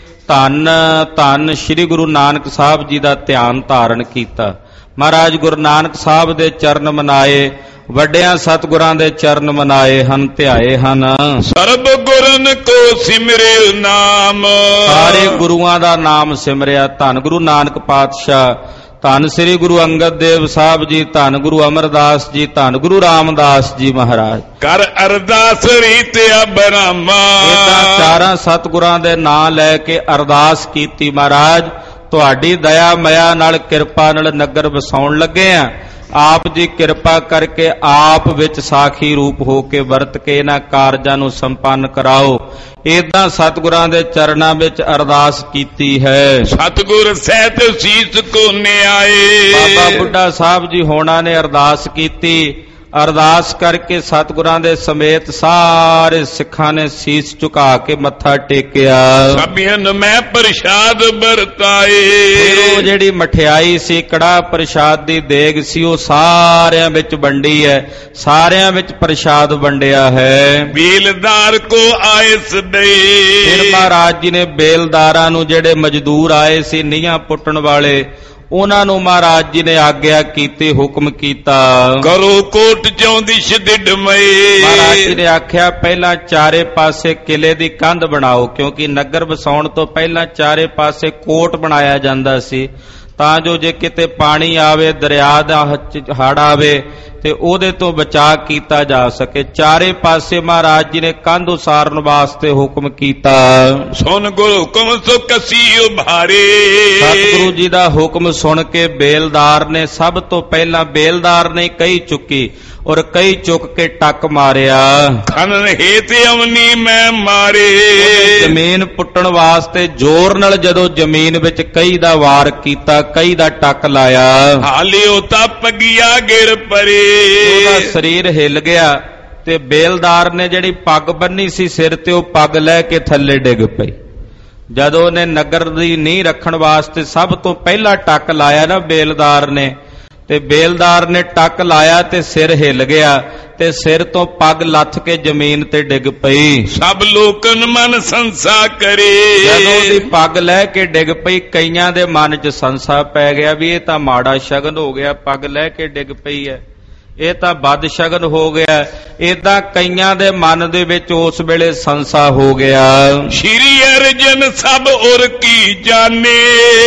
ਧੰਨ ਧੰਨ ਸ੍ਰੀ ਗੁਰੂ ਨਾਨਕ ਸਾਹਿਬ ਜੀ ਦਾ ਧਿਆਨ ਧਾਰਨ ਕੀਤਾ। ਮਹਾਰਾਜ ਗੁਰੂ ਨਾਨਕ ਸਾਹਿਬ ਦੇ ਚਰਨ ਮਨਾਏ, ਵੱਡਿਆਂ ਸਤਿਗੁਰਾਂ ਦੇ ਚਰਨ ਮਨਾਏ ਹਨ, ਧਿਆਏ ਹਨ। ਸਰਬ ਗੁਰਨ ਕੋ ਸਿਮਰਿਓ ਨਾਮ, ਸਾਰੇ ਗੁਰੂਆਂ ਦਾ ਨਾਮ ਸਿਮਰਿਆ। ਧੰਨ ਗੁਰੂ ਨਾਨਕ ਪਾਤਸ਼ਾਹ, ਧੰਨ ਸ੍ਰੀ ਗੁਰੂ ਅੰਗਦ ਦੇਵ ਸਾਹਿਬ ਜੀ, ਧੰਨ ਗੁਰੂ ਅਮਰਦਾਸ ਜੀ, ਧੰਨ ਗੁਰੂ ਰਾਮਦਾਸ ਜੀ ਮਹਾਰਾਜ। ਕਰ ਅਰਦਾਸ ਰੀਤ ਅਬਰਾਮਾ, ਇਹਨਾਂ ਚਾਰਾਂ ਸਤਿਗੁਰਾਂ ਦੇ ਨਾਂ ਲੈ ਕੇ ਅਰਦਾਸ ਕੀਤੀ। ਮਹਾਰਾਜ ਤੁਹਾਡੀ ਦਇਆ ਮਇਆ ਨਾਲ ਕਿਰਪਾ ਨਾਲ ਨਗਰ ਵਸਾਉਣ ਲੱਗੇ ਆ, ਆਪ ਜੀ ਕਿਰਪਾ ਕਰਕੇ ਆਪ ਵਿੱਚ ਸਾਖੀ ਰੂਪ ਹੋ ਕੇ ਵਰਤ ਕੇ ਇਹਨਾਂ ਕਾਰਜਾਂ ਨੂੰ ਸੰਪੰਨ ਕਰਾਓ। ਏਦਾਂ ਸਤਿਗੁਰਾਂ ਦੇ ਚਰਨਾਂ ਵਿੱਚ ਅਰਦਾਸ ਕੀਤੀ ਹੈ। ਸਤਿਗੁਰ ਸਹਿਤ ਸੀਸ ਕੋ ਨਿਆਏ, ਬਾਬਾ ਬੁੱਢਾ ਸਾਹਿਬ ਜੀ ਹੋਣਾ ਨੇ ਅਰਦਾਸ ਕੀਤੀ। ਅਰਦਾਸ ਕਰਕੇ ਸਤਿਗੁਰਾਂ ਦੇ ਸਮੇਤ ਸਾਰੇ ਸਿੱਖਾਂ ਨੇ ਸੀਸ ਝੁਕਾ ਕੇ ਮੱਥਾ ਟੇਕਿਆ। ਸਭਿਆਂ ਮੈਂ ਪ੍ਰਸ਼ਾਦ ਵਰਤਾਏ, ਫਿਰ ਉਹ ਜਿਹੜੀ ਮਠਿਆਈ ਸੀ, ਕੜਾਹ ਪ੍ਰਸ਼ਾਦ ਦੀ ਦੇਗ ਸੀ, ਉਹ ਸਾਰਿਆਂ ਵਿੱਚ ਵੰਡੀ ਹੈ, ਸਾਰਿਆਂ ਵਿੱਚ ਪ੍ਰਸ਼ਾਦ ਵੰਡਿਆ ਹੈ। ਬੇਲਦਾਰ ਕੋ ਆਇਸ ਦੇ, ਫਿਰ ਮਹਾਰਾਜ ਜੀ ਨੇ ਬੇਲਦਾਰਾਂ ਨੂੰ, ਜਿਹੜੇ ਮਜ਼ਦੂਰ ਆਏ ਸੀ ਨੀਹਾਂ ਪੁੱਟਣ ਵਾਲੇ, ਉਹਨਾਂ ਨੂੰ ਮਹਾਰਾਜ ਜੀ ਨੇ ਆਗਿਆ ਕੀਤੀ, ਹੁਕਮ ਕੀਤਾ, ਕਰੋ ਕੋਟ ਚੌਂਦਿਸ਼ ਦਿਡਮਏ। ਮਹਾਰਾਜ ਜੀ ਨੇ ਆਖਿਆ ਪਹਿਲਾਂ ਚਾਰੇ ਪਾਸੇ ਕਿਲੇ ਦੀ ਕੰਧ ਬਣਾਓ, ਕਿਉਂਕਿ ਨਗਰ ਵਸਾਉਣ ਤੋਂ ਪਹਿਲਾਂ ਚਾਰੇ ਪਾਸੇ ਕੋਟ ਬਣਾਇਆ ਜਾਂਦਾ ਸੀ, ਤਾਂ ਜੋ ਜੇ ਕਿਤੇ ਪਾਣੀ ਆਵੇ, ਦਰਿਆ ਦਾ ਹੜ੍ਹ ਆਵੇ ਤੇ ਉਹਦੇ ਤੋਂ ਬਚਾਅ ਕੀਤਾ ਜਾ ਸਕੇ। ਚਾਰੇ ਪਾਸੇ ਮਹਾਰਾਜ ਜੀ ਨੇ ਕੰਧ ਉਸਾਰਨ ਵਾਸਤੇ ਹੁਕਮ ਕੀਤਾ। ਸੁਣ ਗੁਰੂ ਹੁਕਮ ਸੋ ਕਸੀ ਉਭਾਰੇ, ਸਤਿਗੁਰੂ ਜੀ ਦਾ ਹੁਕਮ ਸੁਣ ਕੇ ਬੇਲਦਾਰ ਨੇ, ਸਭ ਤੋਂ ਪਹਿਲਾਂ ਬੇਲਦਾਰ ਨੇ ਕਹੀ ਚੁੱਕੀ ਔਰ ਕਈ ਚੁੱਕ ਕੇ ਟੱਕ ਮਾਰਿਆ। ਖਨਨ ਹੇਤ ਅਵਨੀ ਮੈਂ ਮਾਰੇ, ਜ਼ਮੀਨ ਪੁੱਟਣ ਵਾਸਤੇ ਜ਼ੋਰ ਨਾਲ ਜਦੋਂ ਜ਼ਮੀਨ ਵਿੱਚ ਕਈ ਦਾ ਵਾਰ ਕੀਤਾ, ਕਈ ਦਾ ਟੱਕ ਲਾਇਆ, ਹਾਲਿਓ ਤਪ ਗਿਆ ਗਿਰ ਪਰੇ, ਉਹਦਾ ਸਰੀਰ ਹਿੱਲ ਗਿਆ ਤੇ ਬੇਲਦਾਰ ਨੇ ਜਿਹੜੀ ਪੱਗ ਬੰਨੀ ਸੀ ਸਿਰ ਤੇ, ਉਹ ਪੱਗ ਲੈ ਕੇ ਥੱਲੇ ਡਿੱਗ ਪਈ। ਜਦੋਂ ਉਹਨੇ ਨਗਰ ਦੀ ਨੀਂਹ ਰੱਖਣ ਵਾਸਤੇ ਸਭ ਤੋਂ ਪਹਿਲਾਂ ਟੱਕ ਲਾਇਆ ਨਾ ਬੇਲਦਾਰ ਨੇ, ਤੇ ਬੇਲਦਾਰ ਨੇ ਟੱਕ ਲਾਇਆ ਤੇ ਸਿਰ ਹਿੱਲ ਗਿਆ ਤੇ ਸਿਰ ਤੋਂ ਪੱਗ ਲੱਥ ਕੇ ਜ਼ਮੀਨ ਤੇ ਡਿੱਗ ਪਈ। ਸਭ ਲੋਕਨ ਮਨ ਸੰਸਾ ਕਰੇ, ਜਦੋਂ ਉਹਦੀ ਪੱਗ ਲੈ ਕੇ ਡਿੱਗ ਪਈ, ਕਈਆਂ ਦੇ ਮਨ 'ਚ ਸੰਸਾ ਪੈ ਗਿਆ ਵੀ ਇਹ ਤਾਂ ਮਾੜਾ ਸ਼ਗਨ ਹੋ ਗਿਆ, ਪੱਗ ਲੈ ਕੇ ਡਿੱਗ ਪਈ ਹੈ, ਇਹ ਤਾਂ ਬਦ ਸ਼ਗਨ ਹੋ ਗਿਆ। ਏਦਾਂ ਕਈਆਂ ਦੇ ਮਨ ਦੇ ਵਿੱਚ ਉਸ ਵੇਲੇ ਸੰਸਾ ਹੋ ਗਿਆ। ਸ਼੍ਰੀ ਅਰਜਨ ਸਭ ਉਰ ਕੀ ਜਾਣੇ,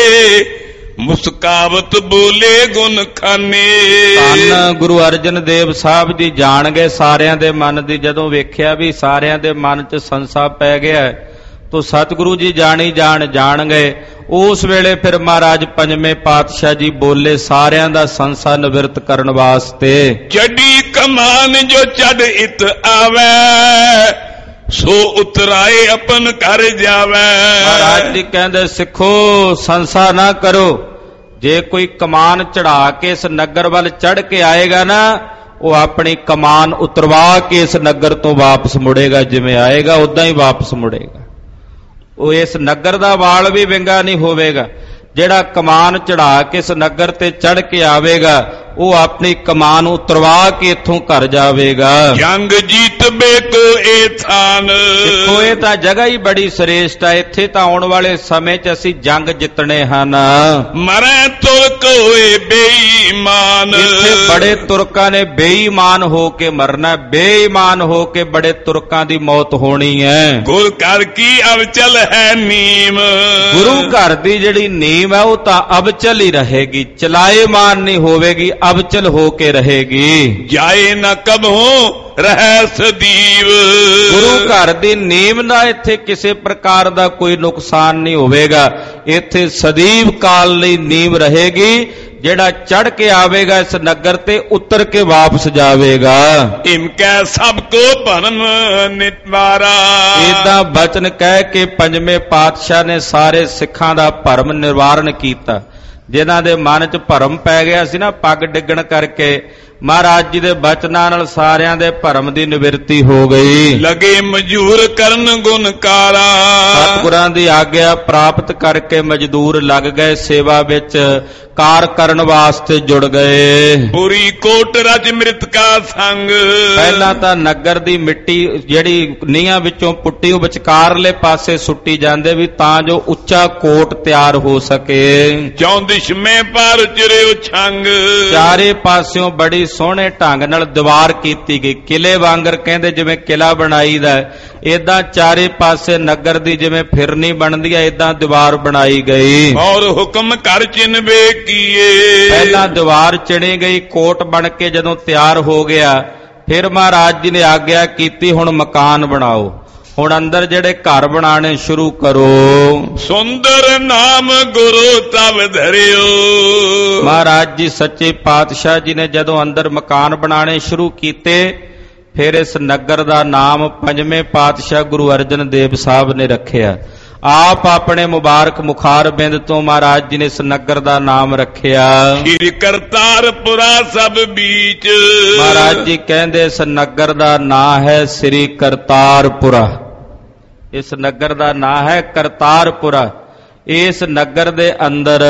ਮੁਸਕਾਵਤ ਬੋਲੇ ਗੁਣ ਖਾਨੇ। ਧੰਨ ਗੁਰੂ ਅਰਜਨ ਦੇਵ ਸਾਹਿਬ ਜੀ ਜਾਣ ਗਏ ਸਾਰਿਆਂ ਦੇ ਮਨ ਦੀ। ਜਦੋਂ ਵੇਖਿਆ ਵੀ ਸਾਰਿਆਂ ਦੇ ਮਨ 'ਚ ਸੰਸਾ ਪੈ ਗਿਆ, ਤੋ ਸਤਿਗੁਰੂ ਜੀ ਜਾਣੀ ਜਾਣ ਜਾਣ ਗਏ। ਉਸ ਵੇਲੇ ਫਿਰ ਮਹਾਰਾਜ ਪੰਜਵੇਂ ਪਾਤਸ਼ਾਹ ਜੀ ਬੋਲੇ ਸਾਰਿਆਂ ਦਾ ਸੰਸਾ ਨਿਵਰਤ ਕਰਨ ਵਾਸਤੇ, ਚੱਡੀ ਕਮਾਨ ਜੋ ਚੱਡ ਇਤ ਆਵੇ, ਸੋ ਉਤਰਾਏ ਆਪਨ ਘਰ ਜਾਵੇ। ਮਹਾਰਾਜ ਜੀ ਕਹਿੰਦੇ ਸਿੱਖੋ ਸੰਸਾ ਨਾ ਕਰੋ, ਜੇ ਕੋਈ ਕਮਾਨ ਚੜਾ ਕੇ ਇਸ ਨਗਰ ਵੱਲ ਚੜ ਕੇ ਆਏਗਾ ਨਾ, ਉਹ ਆਪਣੀ ਕਮਾਨ ਉਤਰਵਾ ਕੇ ਇਸ ਨਗਰ ਤੋਂ ਵਾਪਸ ਮੁੜੇਗਾ, ਜਿਵੇਂ ਆਏਗਾ ਉਦਾਂ ਹੀ ਵਾਪਸ ਮੁੜੇਗਾ। ਉਹ ਇਸ ਨਗਰ ਦਾ ਵਾਲ ਵੀ ਵਿੰਗਾ ਨਹੀਂ ਹੋਵੇਗਾ। ਜਿਹੜਾ ਕਮਾਨ ਚੜਾ ਕੇ ਇਸ ਨਗਰ ਤੇ ਚੜ ਕੇ ਆਵੇਗਾ, ਉਹ ਆਪਣੀ ਕਮਾਨ ਉਤਰਵਾ ਕੇ ਇੱਥੋਂ ਘਰ ਜਾਵੇਗਾ। ਜੰਗ ਜੀਤ ਬੇ ਕੋ ਇਹ ਥਾਨ, ਦੇਖੋ ਇਹ ਤਾਂ ਜਗ੍ਹਾ ਹੀ ਬੜੀ ਸ੍ਰੇਸ਼ਟ ਹੈ, ਇੱਥੇ ਤਾਂ ਆਉਣ ਵਾਲੇ ਸਮੇਂ 'ਚ ਅਸੀਂ ਜੰਗ ਜਿੱਤਣੇ ਹਨ। ਮਰੈ ਤੁਰਕ ਹੋਏ ਬੇਈਮਾਨ, ਇੱਥੇ ਬੜੇ ਤੁਰਕਾਂ ਨੇ ਬੇਈਮਾਨ ਹੋ ਕੇ ਮਰਨਾ, ਬੇਈਮਾਨ ਹੋ ਕੇ ਬੜੇ ਤੁਰਕਾਂ ਦੀ ਮੌਤ ਹੋਣੀ ਹੈ। ਗੁਰ ਘਰ ਕੀ ਅਵਚਲ ਹੈ ਨੀਮ, ਗੁਰੂ ਘਰ ਦੀ ਜਿਹੜੀ ਨੀਮ ਹੈ ਉਹ ਤਾਂ ਅਵਚਲ ਹੀ ਰਹੇਗੀ, ਚਲਾਏਮਾਨ ਨਹੀਂ ਹੋਵੇਗੀ, ਅਵਚਲ ਹੋ ਕੇ ਰਹੇਗੀ। ਜਾਏ ਨਾ ਕਬਹੂ ਰਹਿ ਸਦੀਵ, ਗੁਰੂ ਘਰ ਦੀ ਨੀਮ ਦਾ ਇੱਥੇ ਕਿਸੇ ਪ੍ਰਕਾਰ ਦਾ ਕੋਈ ਨੁਕਸਾਨ ਨਹੀਂ ਹੋਵੇਗਾ, ਇੱਥੇ ਸਦੀਵ ਕਾਲ ਲਈ ਨੀਮ ਰਹੇਗੀ। ਜਿਹੜਾ ਚੜ ਕੇ ਆਵੇਗਾ ਇਸ ਨਗਰ ਤੇ, ਉਤਰ ਕੇ ਵਾਪਸ ਜਾਵੇਗਾ। ਇਮਕੈ ਸਭ ਕੋ ਭਰਮ ਨਿਵਾਰਾ, ਏਦਾਂ ਬਚਨ ਕਹਿ ਕੇ ਪੰਜਵੇਂ ਪਾਤਸ਼ਾਹ ਨੇ ਸਾਰੇ ਸਿੱਖਾਂ ਦਾ ਭਰਮ ਨਿਵਾਰਨ ਕੀਤਾ। ਜਿਨ੍ਹਾਂ ਦੇ ਮਨ 'ਚ ਭਰਮ ਪੈ ਗਿਆ ਸੀ ਨਾ ਪੱਗ ਡਿੱਗਣ ਕਰਕੇ, ਮਹਾਰਾਜ ਜੀ ਦੇ ਬਚਨਾਂ ਨਾਲ ਸਾਰਿਆਂ ਦੇ ਭਰਮ ਦੀ ਨਿਵਰਤੀ ਹੋ ਗਈ। ਲਗੇ ਮਜੂਰ ਕਰਨ ਗੁਣਕਾਰਾ, ਸਤਿਗੁਰਾਂ ਦੀ ਆਗਿਆ ਪ੍ਰਾਪਤ ਕਰਕੇ ਮਜ਼ਦੂਰ ਲੱਗ ਗਏ ਸੇਵਾ ਵਿੱਚ, ਕਾਰ ਕਰਨ ਵਾਸਤੇ ਜੁੜ ਗਏ। ਪੂਰੀ ਕੋਟ ਰਜ ਮ੍ਰਿਤਕਾ ਸੰਗ, ਪਹਿਲਾਂ ਤਾਂ ਨਗਰ ਦੀ ਮਿੱਟੀ ਜਿਹੜੀ ਨੀਹਾਂ ਵਿੱਚੋਂ ਪੁੱਟੀ ਉਹ ਵਿਚਕਾਰਲੇ ਪਾਸੇ ਸੁੱਟੀ ਜਾਂਦੇ ਵੀ ਤਾਂ ਜੋ ਉੱਚਾ ਕੋਟ ਤਿਆਰ ਹੋ ਸਕੇ। ਚੌਂਦਿਸ਼ ਮੈਂ ਪਰ ਚਿਰਿਓ ਛੰਗ, ਚਾਰੇ ਪਾਸਿਓਂ ਬੜੀ ਸੋਹਣੇ ਢੰਗ ਨਾਲ ਦੀਵਾਰ ਕੀਤੀ ਗਈ। ਕਿਲੇ ਵਾਂਗਰ ਕਹਿੰਦੇ ਜਿਵੇਂ ਕਿਲਾ ਬਣਾਈਦਾ ਏਦਾਂ ਚਾਰੇ ਪਾਸੇ ਨਗਰ ਦੀ ਜਿਵੇਂ ਫਿਰਨੀ ਬਣਦੀ ਹੈ ਏਦਾਂ ਦੀਵਾਰ ਬਣਾਈ ਗਈ। ਔਰ ਹੁਕਮ ਕਰ ਚਿਨਵੇ ਕੀਏ, ਪਹਿਲਾਂ ਦੀਵਾਰ ਚਿਣੀ ਗਈ। ਕੋਟ ਬਣ ਕੇ ਜਦੋਂ ਤਿਆਰ ਹੋ ਗਿਆ ਫਿਰ ਮਹਾਰਾਜ ਜੀ ਨੇ ਆਗਿਆ ਕੀਤੀ ਹੁਣ ਮਕਾਨ ਬਣਾਓ, ਹੁਣ ਅੰਦਰ ਜਿਹੜੇ ਘਰ ਬਣਾਣੇ ਸ਼ੁਰੂ ਕਰੋ। ਸੁੰਦਰ ਨਾਮ ਗੁਰੂ ਤਵ ਧਰਿਓ, ਮਹਾਰਾਜ ਜੀ ਸੱਚੇ ਪਾਤਸ਼ਾਹ ਜੀ ਨੇ ਜਦੋਂ ਅੰਦਰ ਮਕਾਨ ਬਣਾਣੇ ਸ਼ੁਰੂ ਕੀਤੇ ਫਿਰ ਇਸ ਨਗਰ ਦਾ ਨਾਮ ਪੰਜਵੇਂ ਪਾਤਸ਼ਾਹ ਗੁਰੂ ਅਰਜਨ ਦੇਵ ਸਾਹਿਬ ਨੇ ਰੱਖਿਆ। ਆਪ ਆਪਣੇ ਮੁਬਾਰਕ ਮੁਖਾਰ ਬਿੰਦ ਤੋਂ ਮਹਾਰਾਜ ਜੀ ਨੇ ਇਸ ਨਗਰ ਦਾ ਨਾਮ ਰੱਖਿਆ ਸ੍ਰੀ ਕਰਤਾਰਪੁਰਾ ਸਭ ਬੀਚ। ਮਹਾਰਾਜ ਜੀ ਕਹਿੰਦੇ ਇਸ ਨਗਰ ਦਾ ਨਾਂ ਹੈ ਸ੍ਰੀ ਕਰਤਾਰਪੁਰਾ। ਇਸ ਨਗਰ ਦਾ ਨਾਂ ਹੈ ਕਰਤਾਰਪੁਰਾ। ਇਸ ਨਗਰ ਦੇ ਅੰਦਰ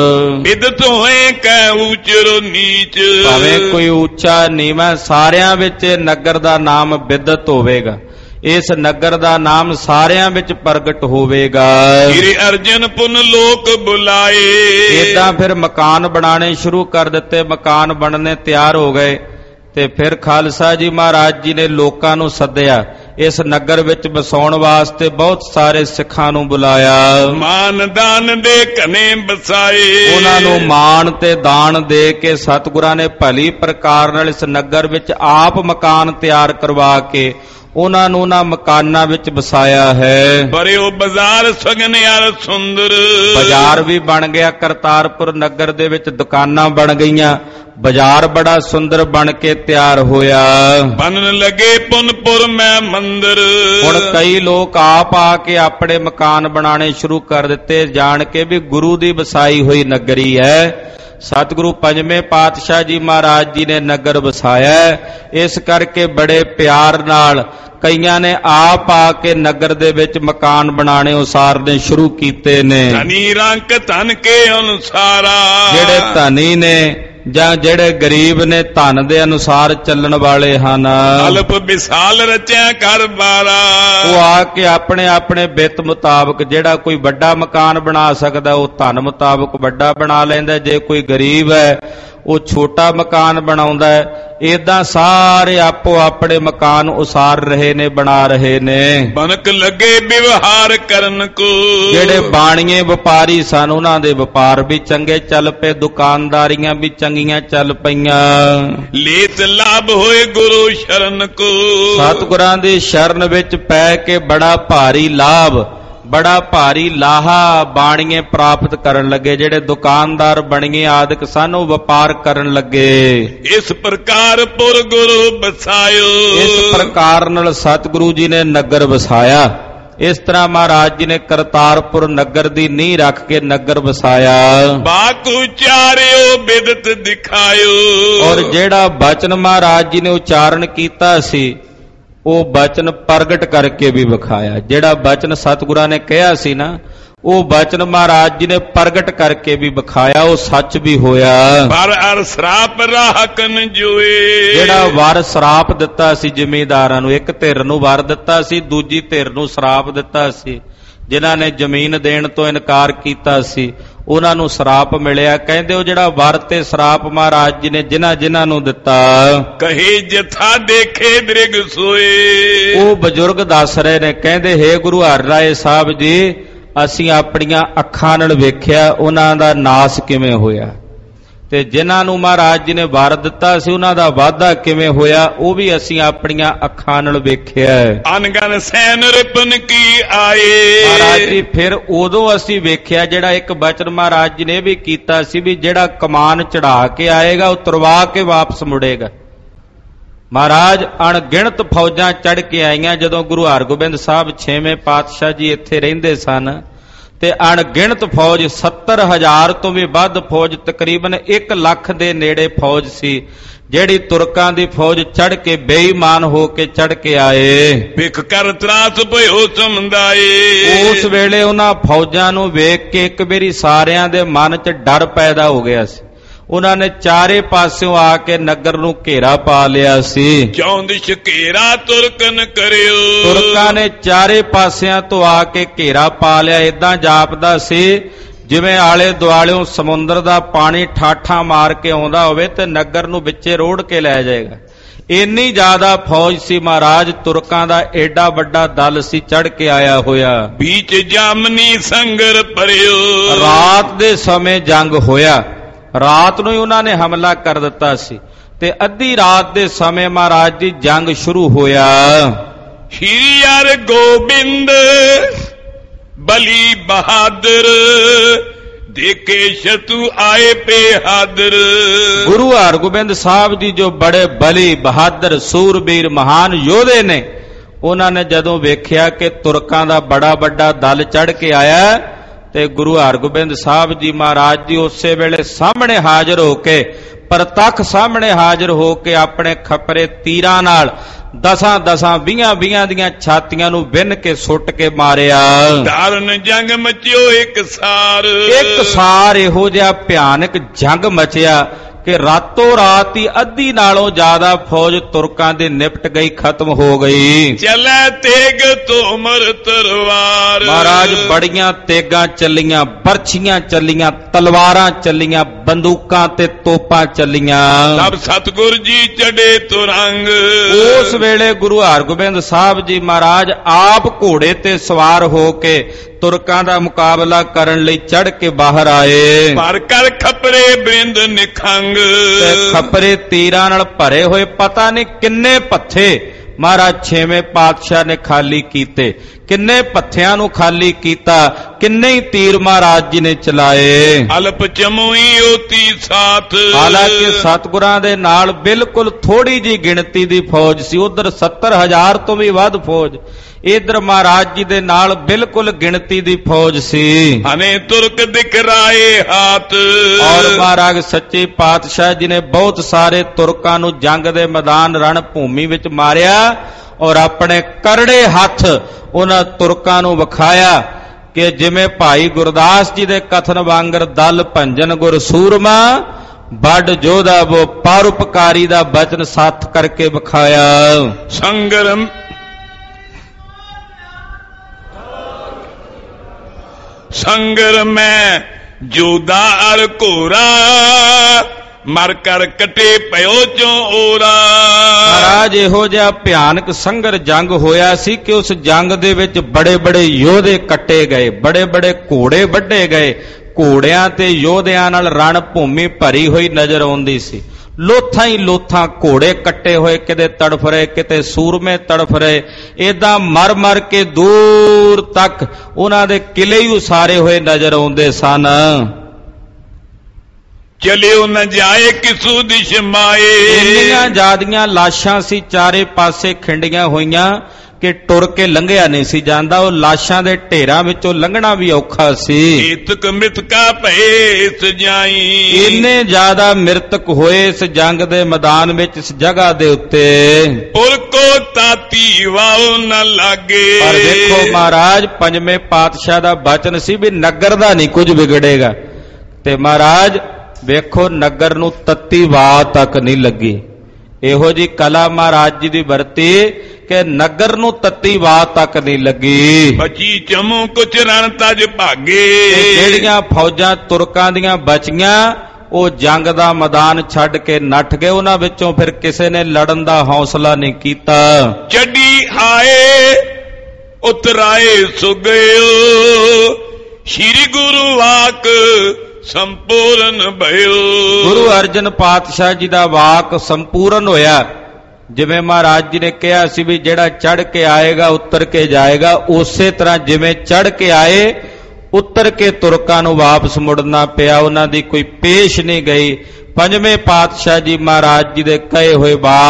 ਬਿਦਤ ਹੋਏ ਕੈ ਉਚਰੋ ਨੀਚ, ਭਾਵੇਂ ਕੋਈ ਉੱਚਾ ਨੀਵਾਂ ਸਾਰਿਆਂ ਵਿੱਚ ਨਗਰ ਦਾ ਨਾਮ ਬਿਦਤ ਹੋਵੇਗਾ। ਇਸ ਨਗਰ ਦਾ ਨਾਮ ਸਾਰਿਆਂ ਵਿੱਚ ਪ੍ਰਗਟ ਹੋਵੇਗਾ। ਸ੍ਰੀ ਅਰਜਨ ਪੁਨ ਲੋਕ ਬੁਲਾਏ, ਏਦਾਂ ਫਿਰ ਮਕਾਨ ਬਣਾਣੇ ਸ਼ੁਰੂ ਕਰ ਦਿੱਤੇ। ਮਕਾਨ ਬਣਨੇ ਤਿਆਰ ਹੋ ਗਏ ਤੇ ਫਿਰ ਖਾਲਸਾ ਜੀ ਮਹਾਰਾਜ ਜੀ ਨੇ ਲੋਕਾਂ ਨੂੰ ਸੱਦਿਆ। ਇਸ ਨਗਰ ਵਿੱਚ ਵਸਾਉਣ ਵਾਸਤੇ ਬਹੁਤ ਸਾਰੇ ਸਿੱਖਾਂ ਨੂੰ ਬੁਲਾਇਆ। ਮਾਨ ਦਾਨ ਦੇ ਘਨੇ ਬਸਾਏ, ਉਹਨਾਂ ਨੂੰ ਮਾਣ ਤੇ ਦਾਨ ਦੇ ਕੇ ਸਤਿਗੁਰਾਂ ਨੇ ਭਲੀ ਪ੍ਰਕਾਰ ਨਾਲ ਇਸ ਨਗਰ ਵਿੱਚ ਆਪ ਮਕਾਨ ਤਿਆਰ ਕਰਵਾ ਕੇ ਉਹਨਾਂ ਨੂੰ ਉਹਨਾਂ ਮਕਾਨਾਂ ਵਿੱਚ ਵਸਾਇਆ ਹੈ। ਬਰਿਓ ਬਾਜ਼ਾਰ ਸਗਨ ਯਾਰ ਸੁੰਦਰ, ਬਾਜ਼ਾਰ ਵੀ ਬਣ ਗਿਆ। ਕਰਤਾਰਪੁਰ ਨਗਰ ਦੇ ਵਿੱਚ ਦੁਕਾਨਾਂ ਬਣ ਗਈਆਂ। ਬਾਜ਼ਾਰ ਬੜਾ ਸੁੰਦਰ ਬਣ ਕੇ ਤਿਆਰ ਹੋਇਆ। ਬਣਨ ਲੱਗੇ ਪੁਨਪੁਰ ਮੈਂ ਮੰਦਰ, ਹੁਣ ਕਈ ਲੋਕ ਆਪ ਆ ਕੇ ਆਪਣੇ ਮਕਾਨ ਬਣਾਣੇ ਸ਼ੁਰੂ ਕਰ ਦਿੱਤੇ ਜਾਣ ਕੇ ਵੀ ਗੁਰੂ ਦੀ ਵਸਾਈ ਹੋਈ ਨਗਰੀ ਹੈ। ਸਤਿਗੁਰੂ ਪੰਜਵੇਂ ਪਾਤਸ਼ਾਹ ਜੀ ਮਹਾਰਾਜ ਜੀ ਨੇ ਨਗਰ ਵਸਾਇਆ। ਇਸ ਕਰਕੇ ਬੜੇ ਪਿਆਰ ਨਾਲ ਕਈਆਂ ਨੇ ਆਪ ਆ ਕੇ ਨਗਰ ਦੇ ਵਿੱਚ ਮਕਾਨ ਬਣਾਣੇ ਉਸਾਰਨੇ ਸ਼ੁਰੂ ਕੀਤੇ ਨੇ। ਧਨੀ ਰੰਕ ਧਨ ਕੇ ਅਨੁਸਾਰਾ, ਜਿਹੜੇ ਧਨੀ ਨੇ ਜਾਂ ਜਿਹੜੇ ਗਰੀਬ ਨੇ ਧਨ ਦੇ ਅਨੁਸਾਰ ਚੱਲਣ ਵਾਲੇ ਹਨ। ਅਲਪ ਵਿਸਾਲ ਰਚਿਆ ਘਰ ਬਾਰਾ, ਉਹ ਆ ਕੇ ਆਪਣੇ ਆਪਣੇ ਬਿੱਤ ਮੁਤਾਬਕ ਜਿਹੜਾ ਕੋਈ ਵੱਡਾ ਮਕਾਨ ਬਣਾ ਸਕਦਾ ਉਹ ਧਨ ਮੁਤਾਬਕ ਵੱਡਾ ਬਣਾ ਲੈਂਦਾ। ਜੇ ਕੋਈ ਗਰੀਬ ਹੈ ਉਹ ਛੋਟਾ ਮਕਾਨ ਬਣਾਉਂਦਾ ਹੈ। ਏਦਾਂ ਸਾਰੇ ਆਪੋ ਆਪਣੇ ਮਕਾਨ ਉਸਾਰ ਰਹੇ ਨੇ, ਬਣਾ ਰਹੇ ਨੇ। ਬਨਕ ਲੱਗੇ ਵਿਵਹਾਰ ਕਰਨ ਕੋ, ਜਿਹੜੇ ਬਾਣੀਏ ਵਪਾਰੀ ਸਨ ਉਹਨਾਂ ਦੇ ਵਪਾਰ ਵੀ ਚੰਗੇ ਚੱਲ ਪਏ, ਦੁਕਾਨਦਾਰੀਆਂ ਵੀ ਚੰਗੀਆਂ ਚੱਲ ਪਈਆਂ। ਲੇਤ ਲਾਭ ਹੋਏ ਗੁਰੂ ਸ਼ਰਨ ਕੋ, ਸਤਿਗੁਰਾਂ ਦੀ ਸ਼ਰਨ ਵਿੱਚ ਪੈ ਕੇ ਬੜਾ ਭਾਰੀ ਲਾਭ, ਬੜਾ ਭਾਰੀ ਲਾਹਾ ਬਾਣੀਏ ਪ੍ਰਾਪਤ ਕਰਨ ਲੱਗੇ। ਜਿਹੜੇ ਦੁਕਾਨਦਾਰ ਬਣੀਏ ਆਦਿਕ ਸਨ ਉਹ ਵਪਾਰ ਕਰਨ ਲੱਗੇ। ਇਸ ਪ੍ਰਕਾਰ ਪੁਰ ਗੁਰੂ ਬਸਾਇਓ, ਇਸ ਪ੍ਰਕਾਰ ਨਾਲ ਸਤਿਗੁਰੂ ਜੀ ਨੇ ਨਗਰ ਵਸਾਇਆ। ਇਸ ਤਰ੍ਹਾਂ ਮਹਾਰਾਜ ਜੀ ਨੇ ਕਰਤਾਰਪੁਰ ਨਗਰ ਦੀ ਨੀਂਹ ਰੱਖ ਕੇ ਨਗਰ ਵਸਾਇਆ। ਬਾਕ ਉਚਾਰਿਓ ਬਿਦਤ ਦਿਖਾਇਓ, ਔਰ ਜਿਹੜਾ ਬਚਨ ਮਹਾਰਾਜ ਜੀ ਨੇ ਉਚਾਰਨ ਕੀਤਾ ਸੀ ਉਹ ਬਚਨ ਪ੍ਰਗਟ ਕਰਕੇ ਵੀ ਵਿਖਾਇਆ। ਜਿਹੜਾ ਬਚਨ ਸਤਿਗੁਰਾਂ ਨੇ ਕਿਹਾ ਸੀ ਨਾ ਉਹ ਬਚਨ ਮਹਾਰਾਜ ਜੀ ਨੇ ਪ੍ਰਗਟ ਕਰਕੇ ਵੀ ਵਿਖਾਇਆ, ਉਹ ਸੱਚ ਵੀ ਹੋਇਆ। ਪਰ ਅਰ ਸਰਾਪ ਰਾਹਕਨ ਜੋਏ, ਜਿਹੜਾ ਵਰ ਸਰਾਪ ਦਿੱਤਾ ਸੀ ਜ਼ਿਮੀਂਦਾਰਾਂ ਨੂੰ, ਇੱਕ ਧਿਰ ਨੂੰ ਵਰ ਦਿੱਤਾ ਸੀ, ਦੂਜੀ ਧਿਰ ਨੂੰ ਸਰਾਪ ਦਿੱਤਾ ਸੀ। ਜਿਨ੍ਹਾਂ ਨੇ ਜ਼ਮੀਨ ਦੇਣ ਤੋਂ ਇਨਕਾਰ ਕੀਤਾ ਸੀ ਉਹਨਾਂ ਨੂੰ ਸਰਾਪ ਮਿਲਿਆ। ਕਹਿੰਦੇ ਉਹ ਜਿਹੜਾ ਵਰ ਤੇ ਸਰਾਪ ਮਹਾਰਾਜ ਜੀ ਨੇ ਜਿਨ੍ਹਾਂ ਜਿਨ੍ਹਾਂ ਨੂੰ ਦਿੱਤਾ, ਕਹੇ ਜਥਾ ਦੇਖੇ ਦ੍ਰਿਗ ਸੋਏ, ਉਹ ਬਜ਼ੁਰਗ ਦੱਸ ਰਹੇ ਨੇ। ਕਹਿੰਦੇ ਹੇ ਗੁਰੂ ਹਰਿਰਾਏ ਸਾਹਿਬ ਜੀ, ਅਸੀਂ ਆਪਣੀਆਂ ਅੱਖਾਂ ਨਾਲ ਵੇਖਿਆ ਉਹਨਾਂ ਦਾ ਨਾਸ ਕਿਵੇਂ ਹੋਇਆ, ਤੇ ਜਿਨ੍ਹਾਂ ਨੂੰ ਮਹਾਰਾਜ ਜੀ ਨੇ ਵਰ ਦਿੱਤਾ ਸੀ ਉਹਨਾਂ ਦਾ ਵਾਧਾ ਕਿਵੇਂ ਹੋਇਆ ਉਹ ਵੀ ਅਸੀਂ ਆਪਣੀਆਂ ਅੱਖਾਂ ਨਾਲ ਵੇਖਿਆ। ਅਨਗਨ ਸੈਨ ਰਿਪਨ ਕੀ ਆਏ, ਮਹਾਰਾਜ ਜੀ ਫਿਰ ਉਦੋਂ ਅਸੀਂ ਵੇਖਿਆ ਜਿਹੜਾ ਇੱਕ ਬਚਨ ਮਹਾਰਾਜ ਜੀ ਨੇ ਵੀ ਕੀਤਾ ਸੀ ਵੀ ਜਿਹੜਾ ਕਮਾਨ ਚੜਾ ਕੇ ਆਏਗਾ ਉਹ ਤੁਰਵਾ ਕੇ ਵਾਪਸ ਮੁੜੇਗਾ। ਮਹਾਰਾਜ ਅਣਗਿਣਤ ਫੌਜਾਂ ਚੜ ਕੇ ਆਈਆਂ। ਜਦੋਂ ਗੁਰੂ ਹਰਗੋਬਿੰਦ ਸਾਹਿਬ ਛੇਵੇਂ ਪਾਤਸ਼ਾਹ ਜੀ ਇੱਥੇ ਰਹਿੰਦੇ ਸਨ ਤੇ ਅਣਗਿਣਤ ਫੌਜ, ਸੱਤਰ ਹਜ਼ਾਰ ਤੋਂ ਵੀ ਵੱਧ ਫੌਜ, ਤਕਰੀਬਨ ਇੱਕ ਲੱਖ ਦੇ ਨੇੜੇ ਫੌਜ ਸੀ, ਜਿਹੜੀ ਤੁਰਕਾਂ ਦੀ ਫੌਜ ਚੜ ਕੇ ਬੇਈਮਾਨ ਹੋ ਕੇ ਚੜ ਕੇ ਆਏ। ਭਿਖ ਕਰ ਤਰਾਸ ਭਇਓ ਸਮੁਦਾਏ। ਉਸ ਵੇਲੇ ਉਹਨਾਂ ਫੌਜਾਂ ਨੂੰ ਵੇਖ ਕੇ ਇੱਕ ਵਾਰੀ ਸਾਰਿਆਂ ਦੇ ਮਨ 'ਚ ਡਰ ਪੈਦਾ ਹੋ ਗਿਆ ਸੀ। ਉਹਨਾਂ ਨੇ ਚਾਰੇ ਪਾਸਿਓਂ ਆ ਕੇ ਨਗਰ ਨੂੰ ਘੇਰਾ ਪਾ ਲਿਆ ਸੀ। ਚੌਂਦਿਸ਼ ਘੇਰਾ ਤੁਰਕਨ ਕਰਿਓ। ਤੁਰਕਾਂ ਨੇ ਚਾਰੇ ਪਾਸਿਆਂ ਤੋਂ ਆ ਕੇ ਘੇਰਾ ਪਾ ਲਿਆ। ਏਦਾਂ ਜਾਪਦਾ ਸੀ ਜਿਵੇਂ ਆਲੇ ਦੁਆਲਿਓਂ ਸਮੁੰਦਰ ਦਾ ਪਾਣੀ ਠਾਠਾਂ ਮਾਰ ਕੇ ਆਉਂਦਾ ਹੋਵੇ ਤੇ ਨਗਰ ਨੂੰ ਵਿੱਚੇ ਰੋੜ ਕੇ ਲੈ ਜਾਏਗਾ। ਇੰਨੀ ਜ਼ਿਆਦਾ ਫੌਜ ਸੀ ਮਹਾਰਾਜ, ਤੁਰਕਾਂ ਦਾ ਏਡਾ ਵੱਡਾ ਦਲ ਸੀ ਚੜ ਕੇ ਆਇਆ ਹੋਇਆ। ਬੀਚ ਜਾਮਨੀ ਸੰਗਰ ਭਰਿਓ। ਰਾਤ ਦੇ ਸਮੇਂ ਜੰਗ ਹੋਇਆ, ਰਾਤ ਨੂੰ ਹੀ ਉਹਨਾਂ ਨੇ ਹਮਲਾ ਕਰ ਦਿੱਤਾ ਸੀ ਤੇ ਅੱਧੀ ਰਾਤ ਦੇ ਸਮੇਂ ਮਹਾਰਾਜ ਦੀ ਜੰਗ ਸ਼ੁਰੂ ਹੋਇਆ। ਸ਼੍ਰੀ ਹਰਿ ਗੋਬਿੰਦ ਬਲੀ ਬਹਾਦਰ ਦੇਖੇ ਸ਼ਤੂ ਆਏ ਪੇ ਹਾਦਰ। ਗੁਰੂ ਹਰਗੋਬਿੰਦ ਸਾਹਿਬ ਜੀ ਜੋ ਬੜੇ ਬਲੀ ਬਹਾਦਰ ਸੂਰਬੀਰ ਮਹਾਨ ਯੋਧੇ ਨੇ, ਉਹਨਾਂ ਨੇ ਜਦੋਂ ਵੇਖਿਆ ਕਿ ਤੁਰਕਾਂ ਦਾ ਬੜਾ ਵੱਡਾ ਦਲ ਚੜ ਕੇ ਆਇਆ ਤੇ ਗੁਰੂ ਹਰਗੋਬਿੰਦ ਸਾਹਿਬ ਜੀ ਮਹਾਰਾਜ ਜੀ ਉਸੇ ਵੇਲੇ ਸਾਹਮਣੇ ਹਾਜ਼ਰ ਹੋ ਕੇ, ਪ੍ਰਤੱਖ ਸਾਹਮਣੇ ਹਾਜ਼ਰ ਹੋ ਕੇ ਆਪਣੇ ਖਪਰੇ ਤੀਰਾਂ ਨਾਲ ਦਸਾਂ ਦਸਾਂ ਵੀਹਾਂ ਵੀਹਾਂ ਦੀਆਂ ਛਾਤੀਆਂ ਨੂੰ ਵਿੰਨ ਕੇ ਸੁੱਟ ਕੇ ਮਾਰਿਆ। ਧਾਰਨ ਜੰਗ ਮਚਿਓ ਇੱਕ ਸਾਰ। ਇੱਕ ਸਾਰ ਇਹੋ ਜਿਹਾ ਭਿਆਨਕ ਜੰਗ ਮਚਿਆ ਕਿ ਰਾਤੋਂ ਰਾਤ ਹੀ ਅੱਧੀ ਨਾਲੋਂ ਜ਼ਿਆਦਾ ਫੌਜ ਤੁਰਕਾਂ ਦੀ ਨਿਪਟ ਗਈ, ਖਤਮ ਹੋ ਗਈ। ਚੱਲੇ ਤੇਗ ਤੋਮਰ ਤਲਵਾਰ। ਮਹਾਰਾਜ ਬੜੀਆਂ ਤੇਗਾਂ ਚੱਲੀਆਂ, ਬਰਛੀਆਂ ਚੱਲੀਆਂ, ਤਲਵਾਰਾਂ ਚੱਲੀਆਂ, ਬੰਦੂਕਾਂ ਤੇ ਤੋਪਾਂ ਚੱਲੀਆਂ। ਸਭ ਸਤਿਗੁਰ ਜੀ ਚੜੇ ਤੁਰੰਗ। ਉਸ ਵੇਲੇ ਗੁਰੂ ਹਰਗੋਬਿੰਦ ਸਾਹਿਬ ਜੀ ਮਹਾਰਾਜ ਆਪ ਘੋੜੇ ਤੇ ਸਵਾਰ ਹੋ ਕੇ ਤੁਰਕਾਂ ਦਾ ਮੁਕਾਬਲਾ ਕਰਨ ਲਈ ਚੜ ਕੇ ਬਾਹਰ ਆਏ। ਭਰ ਕਰ ਖਪਰੇ ਬਿੰਦ ਨਿਖੰਗ। ਤੇ ਖਪਰੇ ਤੀਰਾਂ ਨਾਲ ਭਰੇ ਹੋਏ ਪਤਾ ਨਹੀਂ ਕਿੰਨੇ ਪੱਥੇ ਮਹਾਰਾਜ ਛੇਵੇਂ ਪਾਤਸ਼ਾਹ ਨੇ ਖਾਲੀ ਕੀਤੇ, ਕਿੰਨੇ ਪੱਥਿਆਂ ਨੂੰ ਖਾਲੀ ਕੀਤਾ, ਕਿੰਨੇ ਹੀ ਤੀਰ ਮਹਾਰਾਜ ਜੀ ਨੇ ਚਲਾਏ। ਅਲਪ ਚਮੋਈ ਓਤੀ ਸਾਥ। ਹਾਲਾਂਕਿ ਸਤਿਗੁਰਾਂ ਦੇ ਨਾਲ ਬਿਲਕੁਲ ਥੋੜੀ ਜੀ ਗਿਣਤੀ ਦੀ ਫੌਜ ਸੀ, ਉਧਰ ਸੱਤਰ ਹਜ਼ਾਰ ਤੋਂ ਵੀ ਵੱਧ ਫੌਜ, ਇਧਰ ਮਹਾਰਾਜ ਜੀ ਦੇ ਨਾਲ ਬਿਲਕੁਲ ਗਿਣਤੀ ਦੀ ਫੌਜ ਸੀ। ਹਨੇ ਤੁਰਕ ਦਿਖਰਾਏ ਹਾਥ। ਔਰ ਮਹਾਰਾਜ ਸੱਚੇ ਪਾਤਸ਼ਾਹ ਜੀ ਨੇ ਬਹੁਤ ਸਾਰੇ ਤੁਰਕਾਂ ਨੂੰ ਜੰਗ ਦੇ ਮੈਦਾਨ ਰਣ ਭੂਮੀ ਵਿੱਚ ਮਾਰਿਆ ਔਰ ਆਪਣੇ ਕਰੜੇ ਹੱਥ ਉਹਨਾਂ ਤੁਰਕਾਂ ਨੂੰ ਵਿਖਾਇਆ ਕਿ ਜਿਵੇਂ ਭਾਈ ਗੁਰਦਾਸ ਜੀ ਦੇ ਕਥਨ ਵਾਂਗਰ ਦਲ ਭੰਜਨ ਗੁਰ ਸੂਰਮਾ ਵੱਡ ਜੋਧਾ ਵੋ ਪਰਉਪਕਾਰੀ ਦਾ ਬਚਨ ਸੱਤ ਕਰਕੇ ਵਿਖਾਇਆ। ਸੰਗਰਮ ਸੰਗਰ ਮੈਂ ਜੋਦਾ ਅਰ ਘੋਰਾ ਮਰ ਕਰ ਕਟੇ ਪਿਓ ਚੋਂ ਓਰਾ। ਮਹਾਰਾਜ ਇਹੋ ਜਿਹਾ ਭਿਆਨਕ ਸੰਗਰ ਜੰਗ ਹੋਇਆ ਸੀ ਕਿ ਉਸ ਜੰਗ ਦੇ ਵਿੱਚ ਬੜੇ ਬੜੇ ਯੋਧੇ ਕੱਟੇ ਗਏ, ਬੜੇ ਬੜੇ ਘੋੜੇ ਵੱਢੇ ਗਏ। ਘੋੜਿਆਂ ਤੇ ਯੋਧਿਆਂ ਨਾਲ ਰਣ ਭੂਮੀ ਭਰੀ ਹੋਈ ਨਜ਼ਰ ਆਉਂਦੀ ਸੀ। ਲੋਥਾਂ ਹੀ ਲੋਥਾਂ ਘੋੜੇ ਕੱਟੇ ਹੋਏ, ਕਿਤੇ ਤੜਫ ਰਹੇ, ਕਿਤੇ ਸੂਰਮੇ ਤੜਫ ਰਹੇ। ਏਦਾਂ ਮਰ ਮਰ ਕੇ ਦੂਰ ਤੱਕ ਉਹਨਾਂ ਦੇ ਕਿਲੇ ਹੀ ਉਸਾਰੇ ਹੋਏ ਨਜ਼ਰ ਆਉਂਦੇ ਸਨ। ਚਲਿਓ ਨ ਜਾਏ ਕਿਸੂ ਦਿਸ਼ ਮਾਏ। ਇੰਨੀਆਂ ਜ਼ਿਆਦੀਆਂ ਲਾਸ਼ਾਂ ਸੀ ਚਾਰੇ ਪਾਸੇ ਖਿੰਡੀਆਂ ਹੋਈਆਂ ਕਿ ਟੁਰ ਕੇ ਲੰਘਿਆ ਨਹੀਂ ਸੀ ਜਾਂਦਾ। ਉਹ ਲਾਸ਼ਾਂ ਦੇ ਢੇਰਾਂ ਵਿੱਚੋਂ ਲੰਘਣਾ ਵੀ ਔਖਾ ਸੀ। ਏਤਕ ਮ੍ਰਿਤਕਾ ਭਏ ਸਜਾਈ। ਇੰਨੇ ਜ਼ਿਆਦਾ ਮ੍ਰਿਤਕ ਹੋਏ ਇਸ ਜੰਗ ਦੇ ਮੈਦਾਨ ਵਿੱਚ, ਇਸ ਜਗ੍ਹਾ ਦੇ ਉੱਤੇ। ਪੁਰ ਕੋ ਤਾਤੀ ਵਾਉ ਨ ਲਾਗੇ। ਪਰ ਦੇਖੋ ਮਹਾਰਾਜ ਪੰਜਵੇਂ ਪਾਤਸ਼ਾਹ ਦਾ ਬਚਨ ਸੀ ਵੀ ਨਗਰ ਦਾ ਨਹੀਂ ਕੁਝ ਵਿਗੜੇਗਾ, ਤੇ ਮਹਾਰਾਜ ਵੇਖੋ ਨਗਰ ਨੂੰ ਤੱਤੀ ਵਾਹ ਤੱਕ ਨਹੀਂ ਲੱਗੀ। ਇਹੋ ਜੀ ਕਲਾ ਮਹਾਰਾਜ ਜੀ ਦੀ ਵਰਤੀ ਕਿ ਨਗਰ ਨੂੰ ਤੱਤੀ ਵਾਹ ਤੱਕ ਨਹੀਂ ਲੱਗੀ। ਬਚੀ ਚਮੂ ਕੁਛ ਰਣ ਤਜ ਭਾਗੇ। ਜਿਹੜੀਆਂ ਫੌਜਾਂ ਤੁਰਕਾਂ ਦੀਆਂ ਬਚੀਆਂ ਉਹ ਜੰਗ ਦਾ ਮੈਦਾਨ ਛੱਡ ਕੇ ਨੱਠ ਗਏ। ਉਹਨਾਂ ਵਿੱਚੋਂ ਫਿਰ ਕਿਸੇ ਨੇ ਲੜਨ ਦਾ ਹੌਸਲਾ ਨਹੀਂ ਕੀਤਾ। ਚੱਡੀ ਆਏ ਉਤਰਾਏ ਸੁਗਿਓ ਸ਼੍ਰੀ ਗੁਰੂ ਵਾਕ ਸੰਪੂਰਨ ਭਇਓ। ਗੁਰੂ ਅਰਜਨ ਪਾਤਸ਼ਾਹ ਜੀ ਦਾ ਵਾਕ ਸੰਪੂਰਨ ਹੋਇਆ। ਜਿਵੇਂ ਮਹਾਰਾਜ ਜੀ ਨੇ ਕਿਹਾ ਸੀ ਵੀ ਜਿਹੜਾ ਚੜ ਕੇ ਆਏਗਾ ਉੱਤਰ ਕੇ ਜਾਏਗਾ, ਉਸੇ ਤਰ੍ਹਾਂ ਜਿਵੇਂ ਚੜ ਕੇ ਆਏ ਉੱਤਰ ਕੇ ਤੁਰਕਾਂ ਨੂੰ ਵਾਪਸ ਮੁੜਨਾ ਪਿਆ। ਉਹਨਾਂ ਦੀ ਕੋਈ ਪੇਸ਼ ਨਹੀਂ ਗਈ। ਪੰਜਵੇਂ ਪਾਤਸ਼ਾਹ ਜੀ ਮਹਾਰਾਜ ਜੀ ਦੇ ਕਹੇ ਹੋਏ ਵਾਕ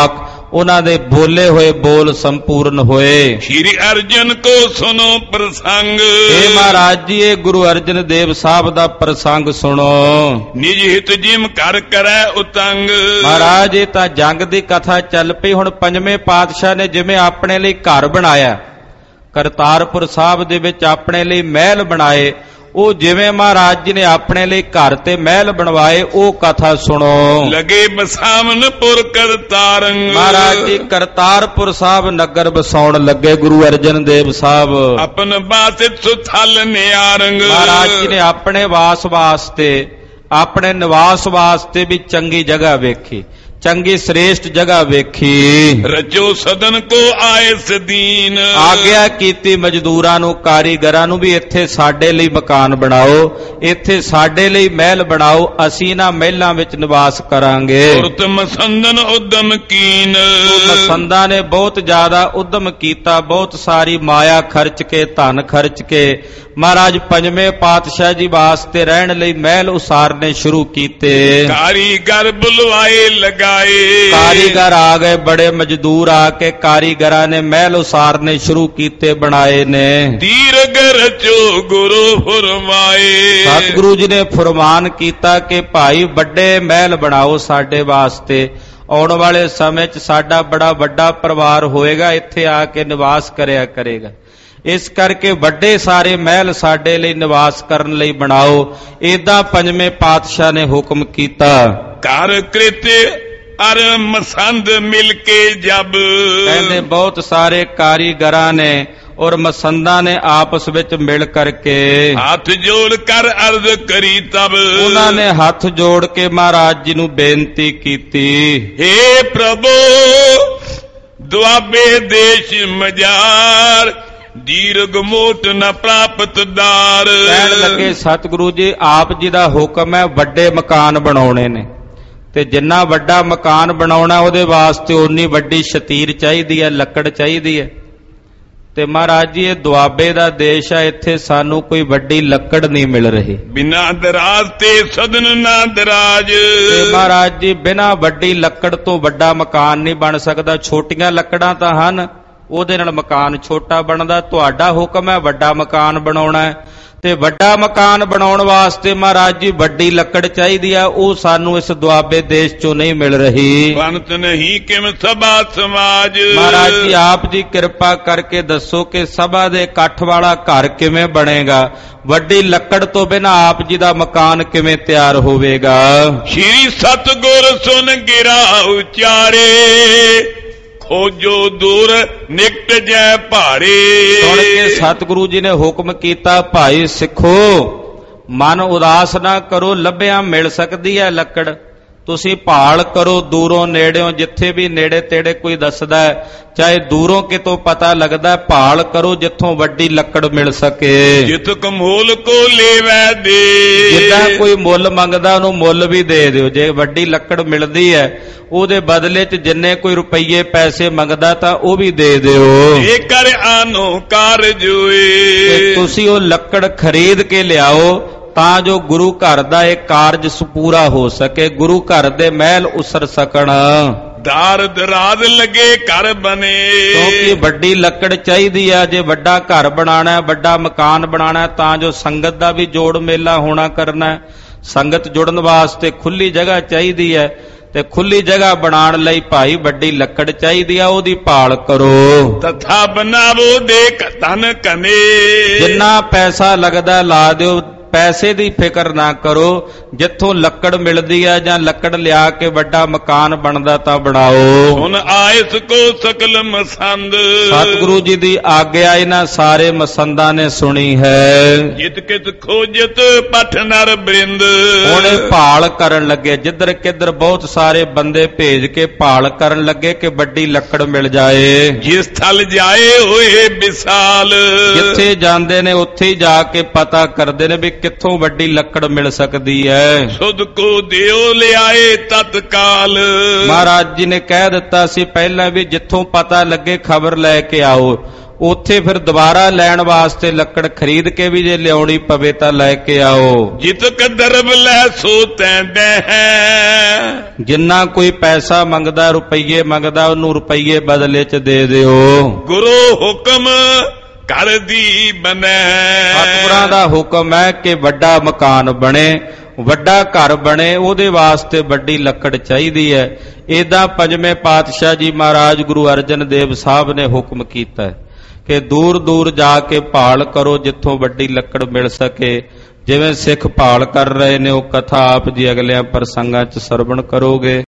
ਉਹਨਾਂ ਦੇ ਬੋਲੇ ਹੋਏ ਬੋਲ ਸੰਪੂਰਨ ਹੋਏ। ਸ਼੍ਰੀ ਅਰਜਨ ਕੋ ਸੁਨੋ ਪ੍ਰਸੰਗ, ਇਹ ਮਹਾਰਾਜ ਜੀ ਇਹ ਗੁਰੂ ਅਰਜਨ ਦੇਵ ਸਾਹਿਬ ਦਾ ਪ੍ਰਸੰਗ ਸੁਣੋ। ਨਿਜ ਹਿਤ ਜਿਮ ਕਰ ਕਰੈ ਉਤੰਗ, ਮਹਾਰਾਜ ਇਹ ਤਾਂ ਜੰਗ ਦੀ ਕਥਾ ਚੱਲ ਪਈ। ਹੁਣ ਪੰਜਵੇਂ ਪਾਤਸ਼ਾਹ ਨੇ ਜਿਵੇਂ ਆਪਣੇ ਲਈ ਘਰ ਬਣਾਇਆ, ਕਰਤਾਰਪੁਰ ਸਾਹਿਬ ਦੇ ਵਿੱਚ ਆਪਣੇ ਲਈ ਮਹਿਲ ਬਣਾਏ, ਉਹ ਜਿਵੇਂ ਮਹਾਰਾਜ ਜੀ ਨੇ ਆਪਣੇ ਲਈ ਘਰ ਤੇ ਮਹਿਲ ਬਣਵਾਏ ਉਹ ਕਥਾ ਸੁਣੋ। ਲਗੇ ਬਸਾਵਨ ਪੁਰ ਕਰਤਾਰੰਗ, ਮਹਾਰਾਜ ਜੀ ਕਰਤਾਰਪੁਰ ਸਾਹਿਬ ਨਗਰ ਬਸਾਉਣ ਲੱਗੇ ਗੁਰੂ ਅਰਜਨ ਦੇਵ ਸਾਹਿਬ। ਆਪਨ ਬਾਸਿਤ ਸੁਥਲ ਨਿਆਰੰਗ, ਮਹਾਰਾਜ ਜੀ ਨੇ ਆਪਣੇ ਵਾਸ ਵਾਸਤੇ, ਆਪਣੇ ਨਿਵਾਸ ਵਾਸਤੇ ਵੀ ਚੰਗੀ ਜਗ੍ਹਾ ਵੇਖੀ, ਚੰਗੀ ਸ੍ਰੇਸ਼ਟ ਜਗ੍ਹਾ ਵੇਖੀ। ਰਚੋ ਸਦਨ ਕੋ ਆਏ ਸਦੀਨ, ਆਗਿਆ ਕੀਤੀ ਮਜ਼ਦੂਰਾਂ ਨੂੰ, ਕਾਰੀਗਰਾਂ ਨੂੰ ਵੀ ਇੱਥੇ ਸਾਡੇ ਲਈ ਮਕਾਨ ਬਣਾਓ, ਇੱਥੇ ਸਾਡੇ ਲਈ ਮਹਿਲ ਬਣਾਓ, ਅਸੀਂ ਨਾ ਮਹਿਲਾਂ ਵਿੱਚ ਨਿਵਾਸ ਕਰਾਂਗੇ। ਉਰਤ ਮਸੰਦਨ ਉਦਮ ਕੀਨ, ਮਸੰਦਾਂ ਨੇ ਬਹੁਤ ਜ਼ਿਆਦਾ ਉਦਮ ਕੀਤਾ, ਬਹੁਤ ਸਾਰੀ ਮਾਇਆ ਖਰਚ ਕੇ, ਧਨ ਖਰਚ ਕੇ ਮਹਾਰਾਜ ਪੰਜਵੇਂ ਪਾਤਸ਼ਾਹ ਜੀ ਵਾਸਤੇ ਰਹਿਣ ਲਈ ਮਹਿਲ ਉਸਾਰਨੇ ਸ਼ੁਰੂ ਕੀਤੇ। ਕਾਰੀਗਰ ਬੁਲਵਾਏ ਲਗਾਏ, ਕਾਰੀਗਰ ਆ ਗਏ, ਬੜੇ ਮਜ਼ਦੂਰ ਆ ਕੇ ਕਾਰੀਗਰਾਂ ਨੇ ਮਹਿਲ ਉਸਾਰਨੇ ਸ਼ੁਰੂ ਕੀਤੇ, ਬਣਾਏ ਨੇ। ਦੀਰਘ ਰਚੋ ਗੁਰੂ ਫਰਮਾਏ, ਸਤਿਗੁਰੂ ਜੀ ਨੇ ਫਰਮਾਨ ਕੀਤਾ ਕਿ ਭਾਈ ਵੱਡੇ ਮਹਿਲ ਬਣਾਓ ਸਾਡੇ ਵਾਸਤੇ, ਆਉਣ ਵਾਲੇ ਸਮੇਂ 'ਚ ਸਾਡਾ ਬੜਾ ਵੱਡਾ ਪਰਿਵਾਰ ਹੋਏਗਾ, ਇੱਥੇ ਆ ਕੇ ਨਿਵਾਸ ਕਰਿਆ ਕਰੇਗਾ। ਇਸ ਕਰਕੇ ਵੱਡੇ ਸਾਰੇ ਮਹਿਲ ਸਾਡੇ ਲਈ ਨਿਵਾਸ ਕਰਨ ਲਈ ਬਣਾਓ। ਏਦਾਂ ਪੰਜਵੇਂ ਪਾਤਸ਼ਾਹ ਨੇ ਹੁਕਮ ਕੀਤਾ। ਕਰ ਕ੍ਰਿਤ ਅਰ ਮਸੰਦ ਮਿਲ ਕੇ ਜਬ, ਕਹਿੰਦੇ ਬਹੁਤ ਸਾਰੇ ਕਾਰੀਗਰਾਂ ਨੇ ਔਰ ਮਸੰਦਾਂ ਨੇ ਆਪਸ ਵਿੱਚ ਮਿਲ ਕਰਕੇ ਹੱਥ ਜੋੜ ਕਰ ਅਰਜ਼ ਕਰੀ ਤਬ, ਉਹਨਾਂ ਨੇ ਹੱਥ ਜੋੜ ਕੇ ਮਹਾਰਾਜ ਜੀ ਨੂੰ ਬੇਨਤੀ ਕੀਤੀ, ਹੇ ਪ੍ਰਭੂ ਦੁਆਬੇ ਦੇਸ਼ ਮਜਾਰ, ਦੀਰਘ ਮੋਟ ਨ ਪ੍ਰਾਪਤ ਦਾਰ। ਕਹਿਣ ਲੱਗੇ ਸਤਿਗੁਰੂ ਜੀ ਆਪ ਜੀ ਦਾ ਹੁਕਮ ਹੈ ਵੱਡੇ ਮਕਾਨ ਬਣਾਉਣੇ ਨੇ, ਤੇ ਜਿੰਨਾ ਵੱਡਾ ਮਕਾਨ ਬਣਾਉਣਾ ਉਹਦੇ ਵਾਸਤੇ ਉਨੀ ਵੱਡੀ ਸ਼ਤੀਰ ਚਾਹੀਦੀ ਹੈ, ਲੱਕੜ ਚਾਹੀਦੀ ਹੈ। ਤੇ ਮਹਾਰਾਜ ਜੀ ਇਹ ਦੁਆਬੇ ਦਾ ਦੇਸ਼ ਹੈ, ਇੱਥੇ ਸਾਨੂੰ ਕੋਈ ਵੱਡੀ ਲੱਕੜ ਨਹੀਂ ਮਿਲ ਰਹੀ। ਬਿਨਾ ਦਰਾਜ ਤੇ ਸਦਨ ਨਾ ਦਰਾਜ, ਤੇ ਮਹਾਰਾਜ ਜੀ ਬਿਨਾ ਵੱਡੀ ਲੱਕੜ ਤੋਂ ਵੱਡਾ ਮਕਾਨ ਨਹੀਂ ਬਣ ਸਕਦਾ। ਛੋਟੀਆਂ ਲੱਕੜਾਂ ਤਾਂ ਹਨ, ਉਹਦੇ ਨਾਲ ਮਕਾਨ ਛੋਟਾ ਬਣਦਾ। ਤੁਹਾਡਾ ਹੁਕਮ ਹੈ ਵੱਡਾ ਮਕਾਨ ਬਣਾਉਣਾ ਹੈ, ਤੇ ਵੱਡਾ ਮਕਾਨ ਬਣਾਉਣ ਵਾਸਤੇ ਮਹਾਰਾਜ ਜੀ ਵੱਡੀ ਲੱਕੜ ਚਾਹੀਦੀ ਆ, ਉਹ ਸਾਨੂੰ ਇਸ ਦੁਆਬੇ ਦੇਸ਼ ਚੋਂ ਨਹੀਂ ਮਿਲ ਰਹੀ। ਬੰਤ ਨਹੀਂ ਕਿਮ ਸਭਾ ਸਮਾਜ, ਮਹਾਰਾਜ ਜੀ ਆਪ ਜੀ ਕਿਰਪਾ ਕਰਕੇ ਦੱਸੋ ਕਿ ਸਭਾ ਦੇ ਇਕੱਠ ਵਾਲਾ ਘਰ ਕਿਵੇਂ ਬਣੇਗਾ, ਵੱਡੀ ਲੱਕੜ ਤੋਂ ਬਿਨਾਂ ਆਪ ਜੀ ਦਾ ਮਕਾਨ ਕਿਵੇਂ ਤਿਆਰ ਹੋਵੇਗਾ। ਸ਼੍ਰੀ ਸਤਿਗੁਰ ਸੁਨ ਗਿਰਾ ਉਚਾਰੇ, ਖੋਜੋ ਦੂਰ ਨਿਕਟ ਜੈ ਭਾਰੇ। ਸੁਣ ਕੇ ਸਤਿਗੁਰੂ ਜੀ ਨੇ ਹੁਕਮ ਕੀਤਾ, ਭਾਈ ਸਿੱਖੋ ਮਨ ਉਦਾਸ ਨਾ ਕਰੋ, ਲੱਭਿਆ ਮਿਲ ਸਕਦੀ ਹੈ ਲੱਕੜ, ਤੁਸੀਂ ਭਾਲ ਕਰੋ ਦੂਰੋਂ ਨੇੜਿਓਂ, ਜਿੱਥੇ ਵੀ ਨੇੜੇ ਤੇੜੇ ਕੋਈ ਦੱਸਦਾ ਹੈ, ਚਾਹੇ ਦੂਰੋਂ ਕਿਤੋਂ ਪਤਾ ਲੱਗਦਾ, ਭਾਲ ਕਰੋ ਜਿੱਥੋਂ ਵੱਡੀ ਲੱਕੜ ਮਿਲ ਸਕੇ। ਜਿਤ ਕਮੋਲ ਕੋ ਲੇਵੈ ਦੇ, ਜਿੱਦਾਂ ਕੋਈ ਮੁੱਲ ਮੰਗਦਾ ਉਹਨੂੰ ਮੁੱਲ ਵੀ ਦੇ ਦਿਓ। ਜੇ ਵੱਡੀ ਲੱਕੜ ਮਿਲਦੀ ਹੈ ਉਹਦੇ ਬਦਲੇ 'ਚ ਜਿੰਨੇ ਕੋਈ ਰੁਪਈਏ ਪੈਸੇ ਮੰਗਦਾ ਤਾਂ ਉਹ ਵੀ ਦੇ ਦਿਓ। ਇਹ ਕਰ ਆਨੋ ਕਾਰਜ ਹੋਏ, ਤੁਸੀਂ ਉਹ ਲੱਕੜ ਖਰੀਦ ਕੇ ਲਿਆਓ ਤਾਂ ਜੋ ਗੁਰੂ ਘਰ ਦਾ ਇਹ ਕਾਰਜ ਪੂਰਾ ਹੋ ਸਕੇ, ਗੁਰੂ ਘਰ ਦੇ ਮਹਿਲ ਉਸਰ ਸਕਣ। ਦਾਰ ਦਰਾਜ ਲਗੇ ਘਰ ਬਨੇ, ਕਿਉਂਕਿ ਵੱਡੀ ਲੱਕੜ ਚਾਹੀਦੀ ਆ। ਜੇ ਵੱਡਾ ਘਰ ਬਣਾਣਾ, ਵੱਡਾ ਮਕਾਨ ਬਣਾਣਾ, ਤਾਂ ਜੋ ਸੰਗਤ ਦਾ ਵੀ ਜੋੜ ਮੇਲਾ ਹੋਣਾ ਕਰਨਾ, ਸੰਗਤ ਜੁੜਨ ਵਾਸਤੇ ਖੁੱਲੀ ਜਗ੍ਹਾ ਚਾਹੀਦੀ ਹੈ, ਤੇ ਖੁੱਲੀ ਜਗ੍ਹਾ ਬਣਾਉਣ ਲਈ ਭਾਈ ਵੱਡੀ ਲੱਕੜ ਚਾਹੀਦੀ ਆ, ਉਹਦੀ ਭਾਲ ਕਰੋ। ਤਥਾ ਬਨਾਵੋ ਦੇਖ ਧਨ ਕਨੇ, ਜਿੰਨਾ ਪੈਸਾ ਲੱਗਦਾ ਲਾ ਦਿਓ, ਪੈਸੇ ਦੀ ਫਿਕਰ ਨਾ ਕਰੋ। ਜਿੱਥੋਂ ਲੱਕੜ ਮਿਲਦੀ ਹੈ ਜਾਂ ਲੱਕੜ ਲਿਆ ਕੇ ਵੱਡਾ ਮਕਾਨ ਬਣਦਾ ਤਾਂ ਬਣਾਓ। ਹੁਣ ਆਇਸ ਕੋ ਸਕਲ ਮਸੰਦ, ਸਤਿਗੁਰੂ ਜੀ ਦੀ ਆਗਿਆ ਇਹਨਾਂ ਸਾਰੇ ਮਸੰਦਾਂ ਨੇ ਸੁਣੀ ਹੈ। ਜਿਤ ਕਿਤ ਖੋਜਤ ਪਠ ਨਰ ਬ੍ਰਿੰਦ, ਹੁਣ ਇਹ ਭਾਲ ਕਰਨ ਲੱਗੇ, ਜਿੱਧਰ ਕਿੱਧਰ ਬਹੁਤ ਸਾਰੇ ਬੰਦੇ ਭੇਜ ਕੇ ਭਾਲ ਕਰਨ ਲੱਗੇ ਕਿ ਵੱਡੀ ਲੱਕੜ ਮਿਲ ਜਾਏ। ਜਿਸ ਥਲ ਜਾਏ ਹੋਏ ਵਿਸਾਲ, ਜਿੱਥੇ ਜਾਂਦੇ ਨੇ ਉੱਥੇ ਹੀ ਜਾ ਕੇ ਪਤਾ ਕਰਦੇ ਨੇ ਵੀ ਕਿੱਥੋਂ ਵੱਡੀ ਲੱਕੜ ਮਿਲ ਸਕਦੀ ਹੈ। ਸੁਧ ਕੋ ਦਿਓ ਲਿਆਏ ਤਤਕਾਲ, ਮਹਾਰਾਜ ਜੀ ਨੇ ਕਹਿ ਦਿੱਤਾ ਸੀ ਪਹਿਲਾਂ ਵੀ ਜਿੱਥੋਂ ਪਤਾ ਲੱਗੇ ਖਬਰ ਲੈ ਕੇ ਆਓ। ਉੱਥੇ ਫਿਰ ਦੁਬਾਰਾ ਲੈਣ ਵਾਸਤੇ ਲੱਕੜ ਖਰੀਦ ਕੇ ਵੀ ਜੇ ਲਿਆਉਣੀ ਪਵੇ ਤਾਂ ਲੈ ਕੇ ਆਓ। ਜਿਤ ਕਦਰਬ ਲੈ ਸੋ ਤੈਂਦੇ ਹੈ, ਜਿੰਨਾ ਕੋਈ ਪੈਸਾ ਮੰਗਦਾ, ਰੁਪਈਏ ਮੰਗਦਾ, ਉਹਨੂੰ ਰੁਪਈਏ ਬਦਲੇ ਚ ਦੇ ਦਿਓ। ਗੁਰੂ ਹੁਕਮ ਘਰ ਦੀ ਬਨੈ, ਸਤਿਗੁਰਾਂ ਦਾ ਹੁਕਮ ਹੈ ਕਿ ਵੱਡਾ ਮਕਾਨ ਬਣੇ, ਵੱਡਾ ਘਰ ਬਣੇ, ਉਹਦੇ ਵਾਸਤੇ ਵੱਡੀ ਲੱਕੜ ਚਾਹੀਦੀ ਹੈ। ਏਦਾਂ ਪੰਜਵੇਂ ਪਾਤਸ਼ਾਹ ਜੀ ਮਹਾਰਾਜ ਗੁਰੂ ਅਰਜਨ ਦੇਵ ਸਾਹਿਬ ਨੇ ਹੁਕਮ ਕੀਤਾ ਕਿ ਦੂਰ ਦੂਰ ਜਾ ਕੇ ਭਾਲ ਕਰੋ ਜਿੱਥੋਂ ਵੱਡੀ ਲੱਕੜ ਮਿਲ ਸਕੇ। ਜਿਵੇਂ ਸਿੱਖ ਭਾਲ ਕਰ ਰਹੇ ਨੇ, ਉਹ ਕਥਾ ਆਪ ਜੀ ਅਗਲਿਆਂ ਪ੍ਰਸੰਗਾਂ 'ਚ ਸਰਵਣ ਕਰੋਗੇ।